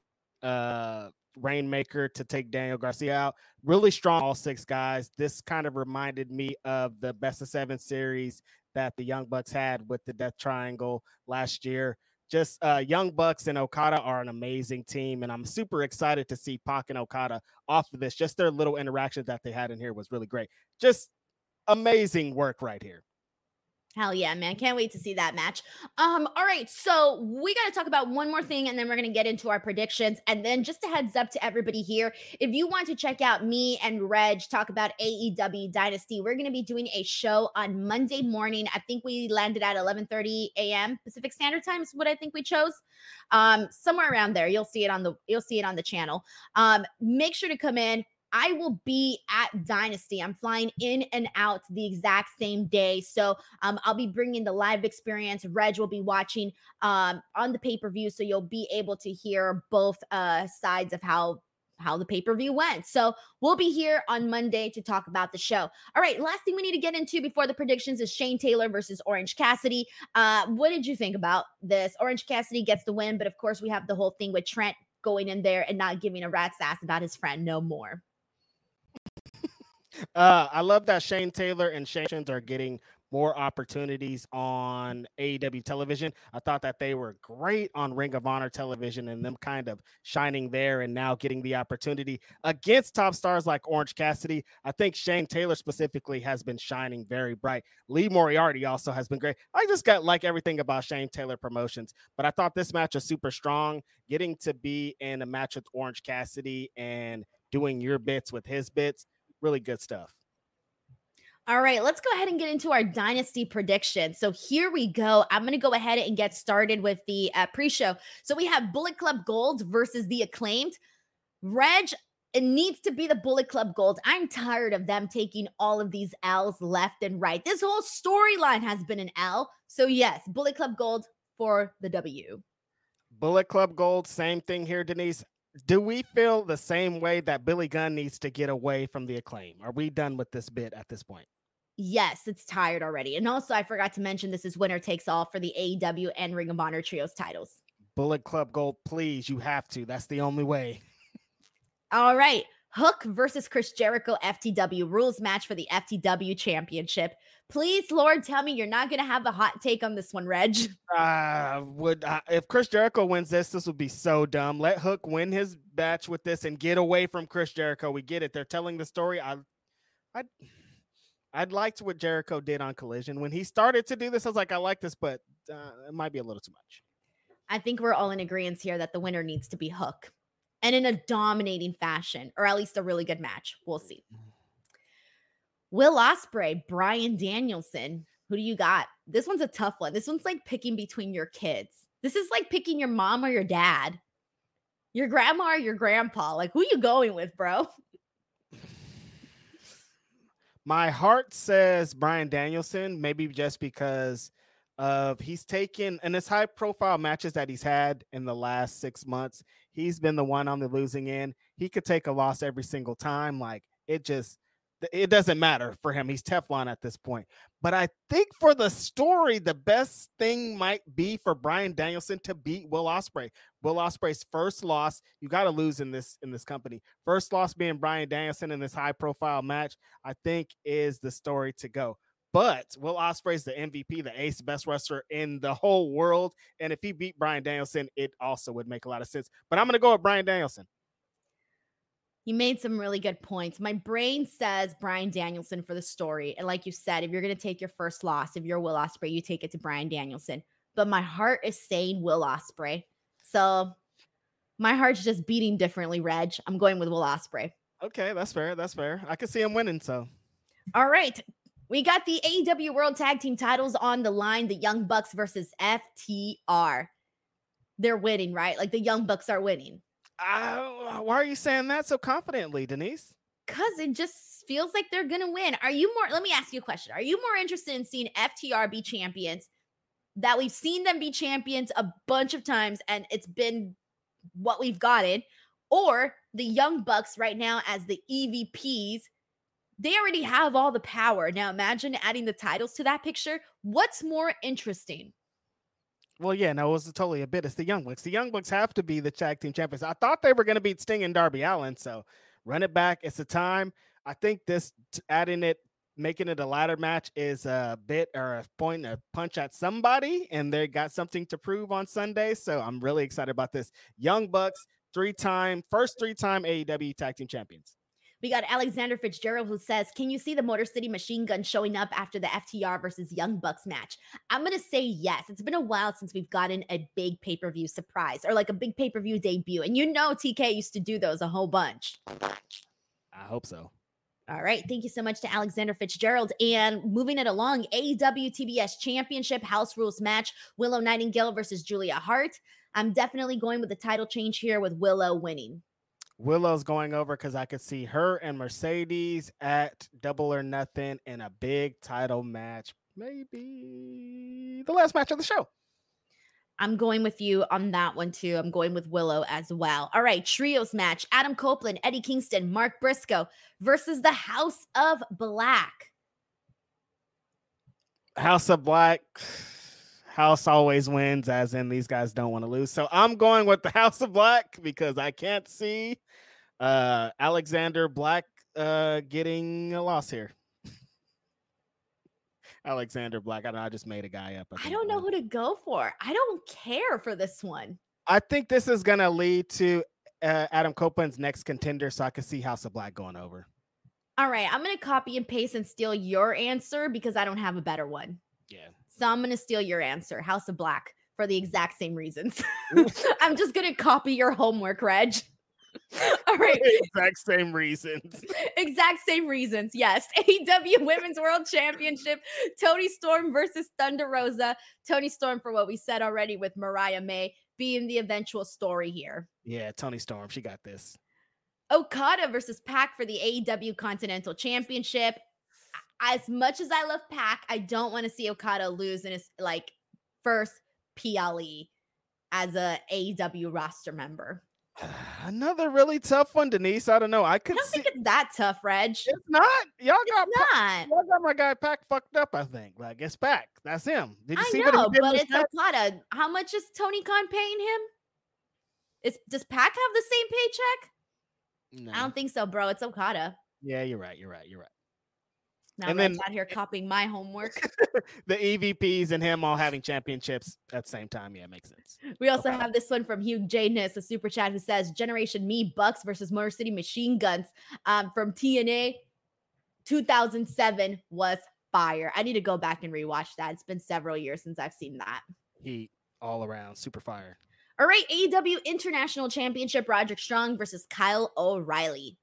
S3: Rainmaker to take Daniel Garcia out. Really strong, all 6 guys. This kind of reminded me of the Best of 7 series that the Young Bucks had with the Death Triangle last year. Just Young Bucks and Okada are an amazing team, and I'm super excited to see Pac and Okada off of this. Just their little interactions that they had in here was really great. Just amazing work right here.
S1: Hell yeah, man. Can't wait to see that match. All right, so we got to talk about one more thing, and then we're going to get into our predictions. And then just a heads up to everybody here, if you want to check out me and Reg talk about AEW Dynasty, we're going to be doing a show on Monday morning. I think we landed at 11:30 a.m. Pacific Standard Time is what I think we chose. Somewhere around there. You'll see it on the channel. Make sure to come in. I will be at Dynasty. I'm flying in and out the exact same day. So I'll be bringing the live experience. Reg will be watching on the pay-per-view. So you'll be able to hear both sides of how how the pay-per-view went. So we'll be here on Monday to talk about the show. All right, last thing we need to get into before the predictions is Shane Taylor versus Orange Cassidy. What did you think about this? Orange Cassidy gets the win, but of course we have the whole thing with Trent going in there and not giving a rat's ass about his friend no more.
S3: I love that Shane Taylor and Shane are getting more opportunities on AEW television. I thought that they were great on Ring of Honor television and them kind of shining there and now getting the opportunity against top stars like Orange Cassidy. I think Shane Taylor specifically has been shining very bright. Lee Moriarty also has been great. I just got like everything about Shane Taylor Promotions, but I thought this match was super strong. Getting to be in a match with Orange Cassidy and doing your bits with his bits, really good stuff.
S1: All right, let's go ahead and get into our Dynasty prediction. So here we go. I'm going to go ahead and get started with the pre-show. So we have Bullet Club Gold versus the Acclaimed. Reg, it needs to be the Bullet Club Gold. I'm tired of them taking all of these L's left and right. This whole storyline has been an L. So yes, Bullet Club Gold for the W.
S3: Bullet Club Gold, same thing here, Denise. Do we feel the same way that Billy Gunn needs to get away from the Acclaim? Are we done with this bit at this point?
S1: Yes, it's tired already. And also, I forgot to mention this is winner takes all for the AEW and Ring of Honor Trios titles.
S3: Bullet Club Gold, please. You have to. That's the only way.
S1: All right. Hook versus Chris Jericho FTW rules match for the FTW championship. Please, Lord, tell me you're not going to have a hot take on this one, Reg.
S3: If Chris Jericho wins this would be so dumb. Let Hook win his match with this and get away from Chris Jericho. We get it. They're telling the story. I'd liked what Jericho did on Collision. When he started to do this, I was like, I like this, but it might be a little too much.
S1: I think we're all in agreement here that the winner needs to be Hook. And in a dominating fashion, or at least a really good match. We'll see. Will Ospreay, Bryan Danielson. Who do you got? This one's a tough one. This one's like picking between your kids. This is like picking your mom or your dad. Your grandma or your grandpa. Like, who you going with, bro?
S3: My heart says Bryan Danielson, maybe just because of he's taken in his high profile matches that he's had in the last 6 months. He's been the one on the losing end. He could take a loss every single time. Like it doesn't matter for him. He's Teflon at this point. But I think for the story, the best thing might be for Bryan Danielson to beat Will Ospreay. Will Ospreay's first loss, you got to lose in this company. First loss being Bryan Danielson in this high profile match, I think is the story to go. But Will Ospreay's the MVP, the ace, best wrestler in the whole world. And if he beat Bryan Danielson, it also would make a lot of sense. But I'm going to go with Bryan Danielson.
S1: You made some really good points. My brain says Bryan Danielson for the story. And like you said, if you're going to take your first loss, if you're Will Ospreay, you take it to Bryan Danielson. But my heart is saying Will Ospreay. So my heart's just beating differently, Reg. I'm going with Will Ospreay.
S3: Okay, that's fair. That's fair. I can see him winning, so.
S1: All right. We got the AEW World Tag Team titles on the line. The Young Bucks versus FTR. They're winning, right? Like the Young Bucks are winning.
S3: Why are you saying that so confidently, Denise?
S1: Because it just feels like they're going to win. Let me ask you a question. Are you more interested in seeing FTR be champions? That we've seen them be champions a bunch of times and it's been what we've gotten. Or the Young Bucks right now as the EVPs. They already have all the power. Now imagine adding the titles to that picture. What's more interesting?
S3: Well, yeah, no, it was totally a bit. It's the Young Bucks. The Young Bucks have to be the tag team champions. I thought they were going to beat Sting and Darby Allin, so run it back. It's the time. I think this making it a ladder match is a bit or a point, a punch at somebody, and they got something to prove on Sunday. So I'm really excited about this. Young Bucks, first three-time AEW tag team champions.
S1: We got Alexander Fitzgerald who says, can you see the Motor City Machine Gun showing up after the FTR versus Young Bucks match? I'm going to say yes. It's been a while since we've gotten a big pay-per-view surprise or like a big pay-per-view debut. And you know TK used to do those a whole bunch.
S3: I hope so.
S1: All right. Thank you so much to Alexander Fitzgerald. And moving it along, AEW TBS Championship House Rules match, Willow Nightingale versus Julia Hart. I'm definitely going with the title change here with Willow winning.
S3: Willow's going over because I could see her and Mercedes at Double or Nothing in a big title match. Maybe the last match of the show.
S1: I'm going with you on that one too. I'm going with Willow as well. All right, trios match. Adam Copeland, Eddie Kingston, Mark Briscoe versus the House of Black.
S3: House of Black. House always wins, as in these guys don't want to lose. So I'm going with the House of Black because I can't see Alexander Black getting a loss here. Alexander Black. I don't know. I just made a guy up.
S1: I don't know who to go for. I don't care for this one.
S3: I think this is going to lead to Adam Copeland's next contender, so I can see House of Black going over.
S1: All right. I'm going to copy and paste and steal your answer because I don't have a better one.
S3: Yeah.
S1: So I'm going to steal your answer, House of Black, for the exact same reasons. I'm just going to copy your homework, Reg. All right.
S3: Exact same reasons.
S1: Exact same reasons. Yes. AEW Women's World Championship. Toni Storm versus Thunder Rosa. Toni Storm, for what we said already with Mariah May, being the eventual story here.
S3: Yeah, Toni Storm. She got this.
S1: Okada versus Pac for the AEW Continental Championship. As much as I love Pac, I don't want to see Okada lose in his first PLE as a AEW roster member.
S3: Another really tough one, Denise. I don't know. I don't
S1: think it's that tough, Reg.
S3: It's not. Y'all got my guy Pac fucked up. I think. It's Pac. That's him. Did you see what he did?
S1: But it's Okada. How much is Tony Khan paying him? Does Pac have the same paycheck? No. I don't think so, bro. It's Okada.
S3: Yeah, you're right.
S1: Now and then out here copying my homework.
S3: The EVPs and him all having championships at the same time. Yeah, makes sense.
S1: We also have this one from Hugh Janus, a super chat, who says Generation Me Bucks versus Motor City Machine Guns from TNA 2007 was fire. I need to go back and rewatch that. It's been several years since I've seen that.
S3: Heat all around, super fire.
S1: All right, AEW International Championship, Roderick Strong versus Kyle O'Reilly.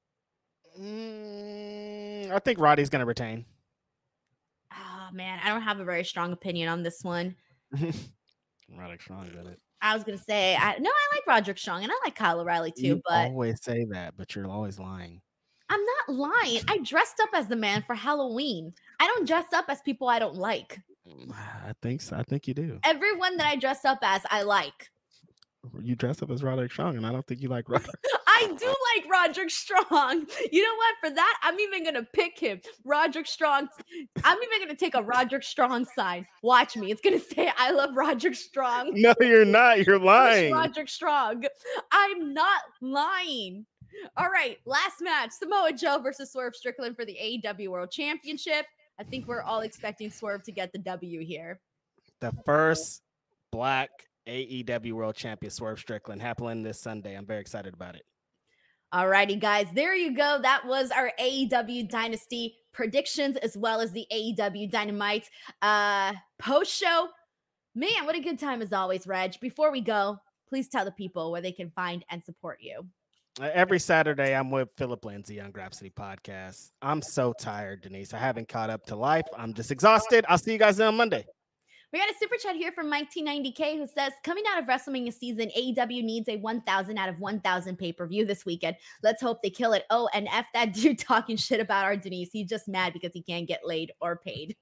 S3: I think Roddy's going to retain.
S1: Oh, man. I don't have a very strong opinion on this one.
S3: Roderick Strong did it.
S1: I was going to say, I like Roderick Strong, and I like Kyle O'Reilly, too.
S3: You
S1: but
S3: always say that, but you're always lying.
S1: I'm not lying. I dressed up as the man for Halloween. I don't dress up as people I don't like.
S3: I think so. I think you do.
S1: Everyone that I dress up as, I like.
S3: You dress up as Roderick Strong, and I don't think you like Roderick.
S1: I do like Roderick Strong. You know what? For that, I'm even going to pick him. Roderick Strong. I'm even going to take a Roderick Strong sign. Watch me. It's going to say, I love Roderick Strong.
S3: No, you're not. You're lying.
S1: Roderick Strong. I'm not lying. All right. Last match. Samoa Joe versus Swerve Strickland for the AEW World Championship. I think we're all expecting Swerve to get the W here.
S3: The first Black AEW World Champion Swerve Strickland happening this Sunday. I'm very excited about it.
S1: All righty, guys. There you go. That was our AEW Dynasty predictions as well as the AEW Dynamite post-show. Man, what a good time as always, Reg. Before we go, please tell the people where they can find and support you.
S3: Every Saturday, I'm with Philip Lindsay on Grapsity Podcast. I'm so tired, Denise. I haven't caught up to life. I'm just exhausted. I'll see you guys on Monday.
S1: We got a super chat here from Mike T90K who says, coming out of WrestleMania season, AEW needs a 1,000 out of 1,000 pay-per-view this weekend. Let's hope they kill it. Oh, and F that dude talking shit about our Denise. He's just mad because he can't get laid or paid.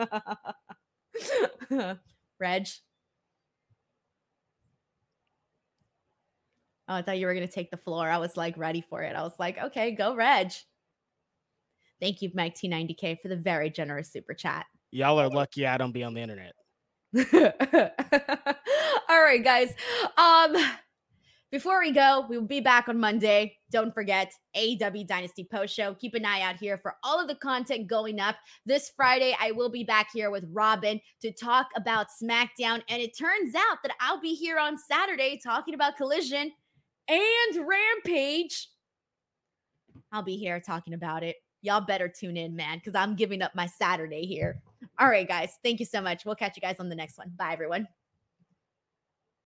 S1: Reg? Oh, I thought you were going to take the floor. I was ready for it. I was like, okay, go Reg. Thank you, Mike T90K, for the very generous super chat.
S3: Y'all are lucky I don't be on the internet.
S1: All right, guys. Before we go, we will be back on Monday. Don't forget AEW Dynasty Post Show. Keep an eye out here for all of the content going up. This Friday, I will be back here with Robin to talk about SmackDown. And it turns out that I'll be here on Saturday talking about Collision and Rampage. I'll be here talking about it. Y'all better tune in, man, because I'm giving up my Saturday here. All right, guys. Thank you so much. We'll catch you guys on the next one. Bye, everyone.